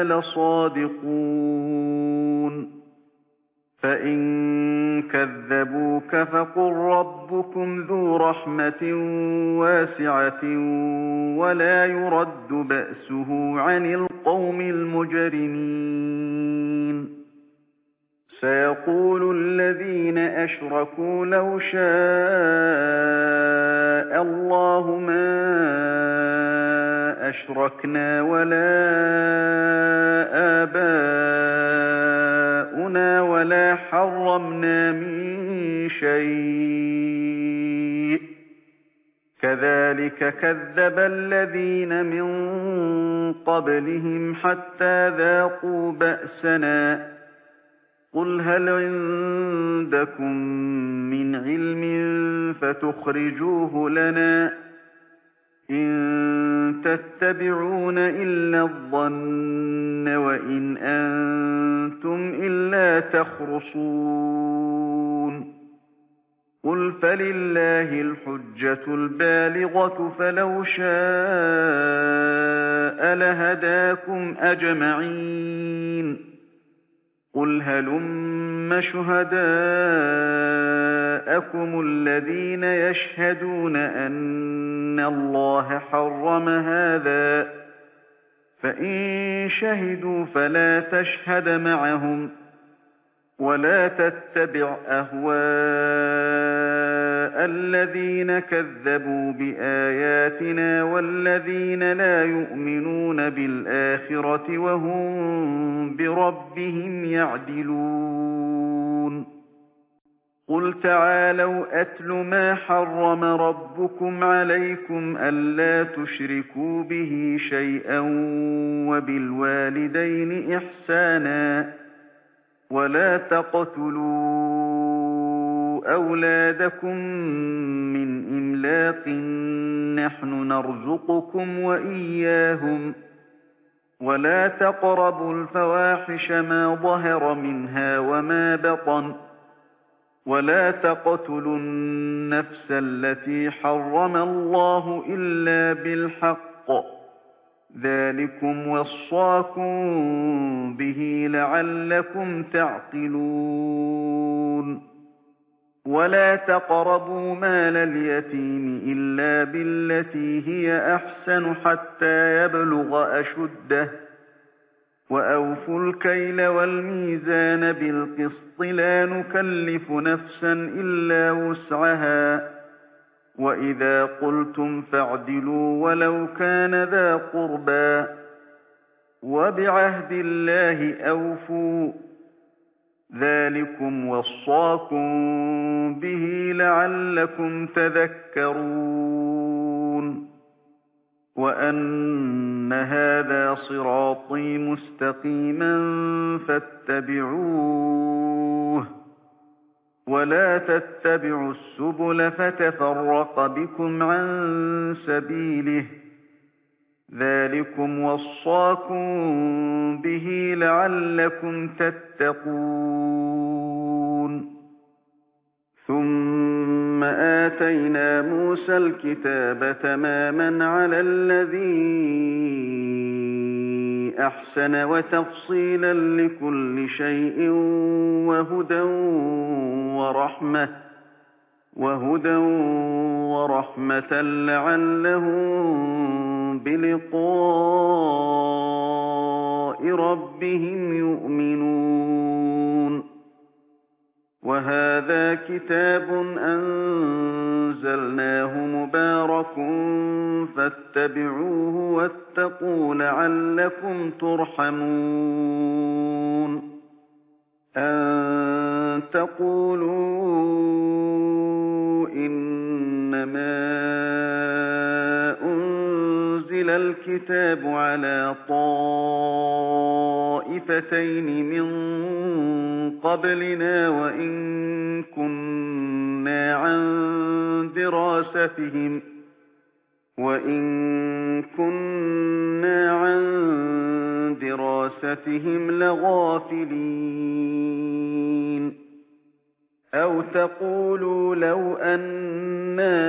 لصادقون. فإن كذبوك فقل ربكم ذو رحمة واسعة ولا يرد بأسه عن القوم المجرمين. سيقول الذين أشركوا لو شاء الله ما أشركنا ولا آباؤنا ولا حرمنا من شيء، كذلك كذب الذين من قبلهم حتى ذاقوا بأسنا. قل هل عندكم من علم فتخرجوه لنا؟ إن تتبعون إلا الظن وإن أنتم إلا تخرصون. قل فلله الحجة البالغة فلو شاء لهداكم أجمعين. قل هلم شهداءكم الذين يشهدون أن الله حرم هذا، فإن شهدوا فلا تشهد معهم، ولا تتبع أهواء الذين كذبوا بآياتنا والذين لا يؤمنون بالآخرة وهم بربهم يعدلون. قل تعالوا أتل ما حرم ربكم عليكم ألا تشركوا به شيئا وبالوالدين إحسانا، ولا تقتلوا أولادكم من إملاق، نحن نرزقكم وإياهم، ولا تقربوا الفواحش ما ظهر منها وما بطن، ولا تقتلوا النفس التي حرم الله إلا بالحق، ذلكم وصاكم به لعلكم تعقلون. ولا تقربوا مال اليتيم إلا بالتي هي أحسن حتى يبلغ أشده، وأوفوا الكيل والميزان بالقسط لا نكلف نفسا إلا وسعها، وإذا قلتم فاعدلوا ولو كان ذا قربى، وبعهد الله أوفوا، ذلكم وصاكم به لعلكم تذكرون. وأن هذا صراطي مستقيما فاتبعوه، ولا تتبعوا السبل فتفرق بكم عن سبيله، ذلكم وصاكم به لعلكم تتقون. آتَيْنَا مُوسَى الْكِتَابَ تَمَامًا عَلَى الَّذِي أَحْسَنَ وَتَفْصِيلًا لِّكُلِّ شَيْءٍ وَهُدًى وَرَحْمَةً لَّعَلَّهُم بِلِقَاءِ رَبِّهِمْ يُؤْمِنُونَ وَهَٰذَا كِتَابٌ أَنزَلْنَاهُ مُبَارَكٌ فَاتَّبِعُوهُ وَاتَّقُوا لَعَلَّكُمْ تُرْحَمُونَ أَن تَقُولُوا إِنَّمَا أُنزِلَ الْكِتَابُ عَلَىٰ طَائِفَتَيْنِ مِن قَبْلِنَا وَإِن كُنَّا عَن دِرَاسَتِهِمْ لَغَافِلِينَ أَوْ تَقُولُوا لَوْ أَنَّا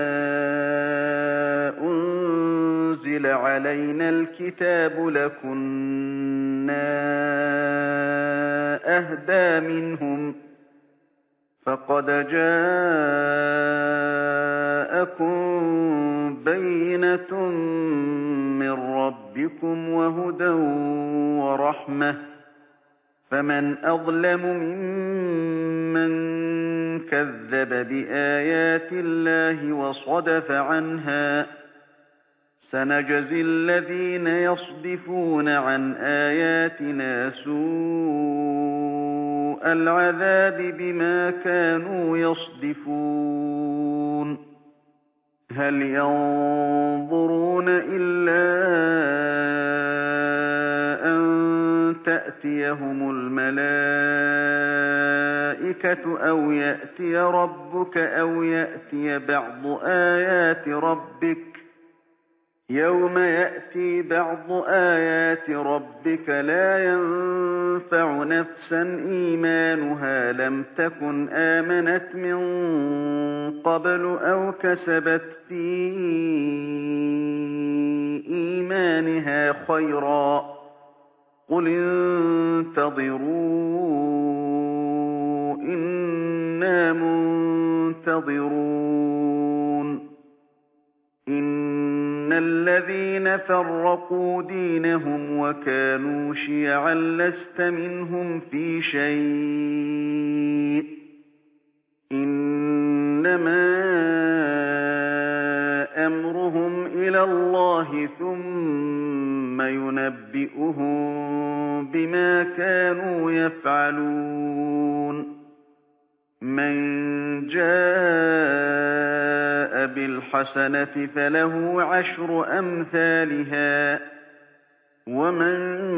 أُنزِلَ عَلَيْنَا الْكِتَابُ لَكُنَّا أَهْدَىٰ مِنْهُمْ ۚ فَقَدْ جَاءَكُم بَيِّنَةٌ مِّن رَّبِّكُمْ وَهُدًى وَرَحْمَةٌ ۚ فَمَنْ أَظْلَمُ مِمَّن كَذَّبَ بِآيَاتِ اللَّهِ وَصَدَفَ عَنْهَا ۚ سَنَجْزِي الَّذِينَ يَصْدِفُونَ عَنْ آيَاتِنَا سُوءَ الْعَذَابِ بِمَا كَانُوا يَصْدِفُونَ هَلْ يَنظُرُونَ إِلَّا أَن تَأْتِيَهُمُ الْمَلَائِكَةُ أَوْ يَأْتِيَ رَبُّكَ أَوْ يَأْتِيَ بَعْضُ آيَاتِ رَبِّكَ ۗ يَوْمَ يَأْتِي بَعْضُ آيَاتِ رَبِّكَ لَا يَنفَعُ نَفْسًا إِيمَانُهَا لَمْ تَكُنْ آمَنَتْ مِن قَبْلُ أَوْ كَسَبَتْ فِي إِيمَانِهَا خَيْرًا ۗ قُلِ انتَظِرُوا إِنَّا مُنتَظِرُونَ إِنَّ الَّذِينَ فَرَّقُوا دِينَهُمْ وَكَانُوا شِيَعًا لَّسْتَ مِنْهُمْ فِي شَيْءٍ ۚ إِنَّمَا أَمْرُهُمْ إِلَى اللَّهِ ثُمَّ يُنَبِّئُهُم بِمَا كَانُوا يَفْعَلُونَ مَن جَاءَ بِالْحَسَنَةِ فَلَهُ عَشْرُ أَمْثَالِهَا ۖ وَمَن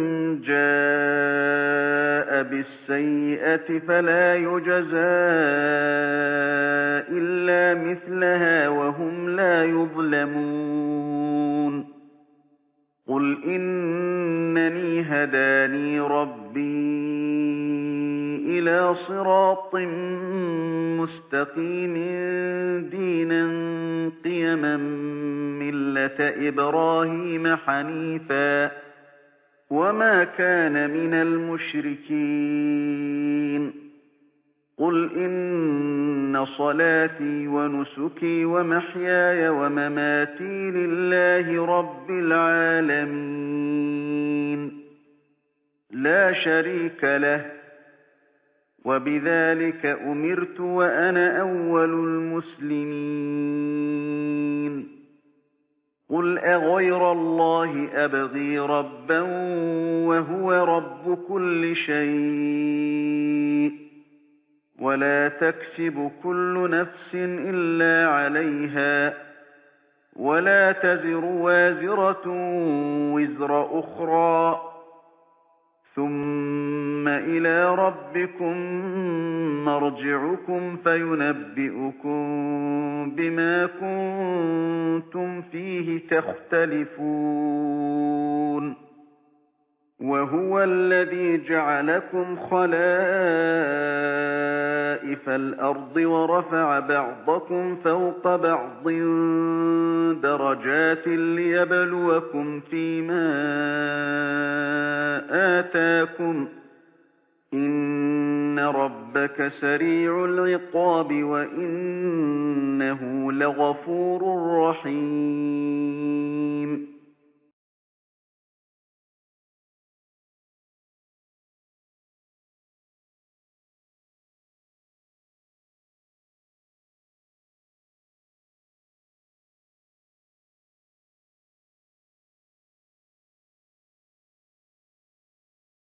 جَاءَ بِالسَّيِّئَةِ فَلَا يُجْزَىٰ إِلَّا مِثْلَهَا وَهُمْ لَا يُظْلَمُونَ قُلْ إِنَّنِي هَدَانِي رَبِّي إِلَىٰ صِرَاطٍ مُّسْتَقِيمٍ دِينًا قِيَمًا مِّلَّةَ إِبْرَاهِيمَ حَنِيفًا ۖ وَمَا كَانَ مِنَ الْمُشْرِكِينَ قُلْ إِنَّ صَلَاتِي وَنُسُكِي وَمَحْيَايَ وَمَمَاتِي لِلَّهِ رَبِّ الْعَالَمِينَ لَا شَرِيكَ لَهُ ۖ وَبِذَٰلِكَ أُمِرْتُ وَأَنَا أَوَّلُ الْمُسْلِمِينَ قُلْ أَغَيْرَ اللَّهِ أَبْغِي رَبًّا وَهُوَ رَبُّ كُلِّ شَيْءٍ ۖ وَلَا تَكْسِبُ كُلُّ نَفْسٍ إِلَّا عَلَيْهَا ۚ وَلَا تَزِرُ وَازِرَةٌ وِزْرَ أُخْرَىٰ ۚ ثُمَّ إِلَىٰ رَبِّكُم مَّرْجِعُكُمْ فَيُنَبِّئُكُم بِمَا كُنتُمْ فِيهِ تَخْتَلِفُونَ وَهُوَ الَّذِي جَعَلَكُمْ خَلَائِفَ في الأرض ورفع بعضكم فوق بعض درجات ليبلوكم فيما آتاكم ۗ إِنَّ رَبَّكَ سَرِيعُ الْعِقَابِ وَإِنَّهُ لَغَفُورٌ رَّحِيمٌ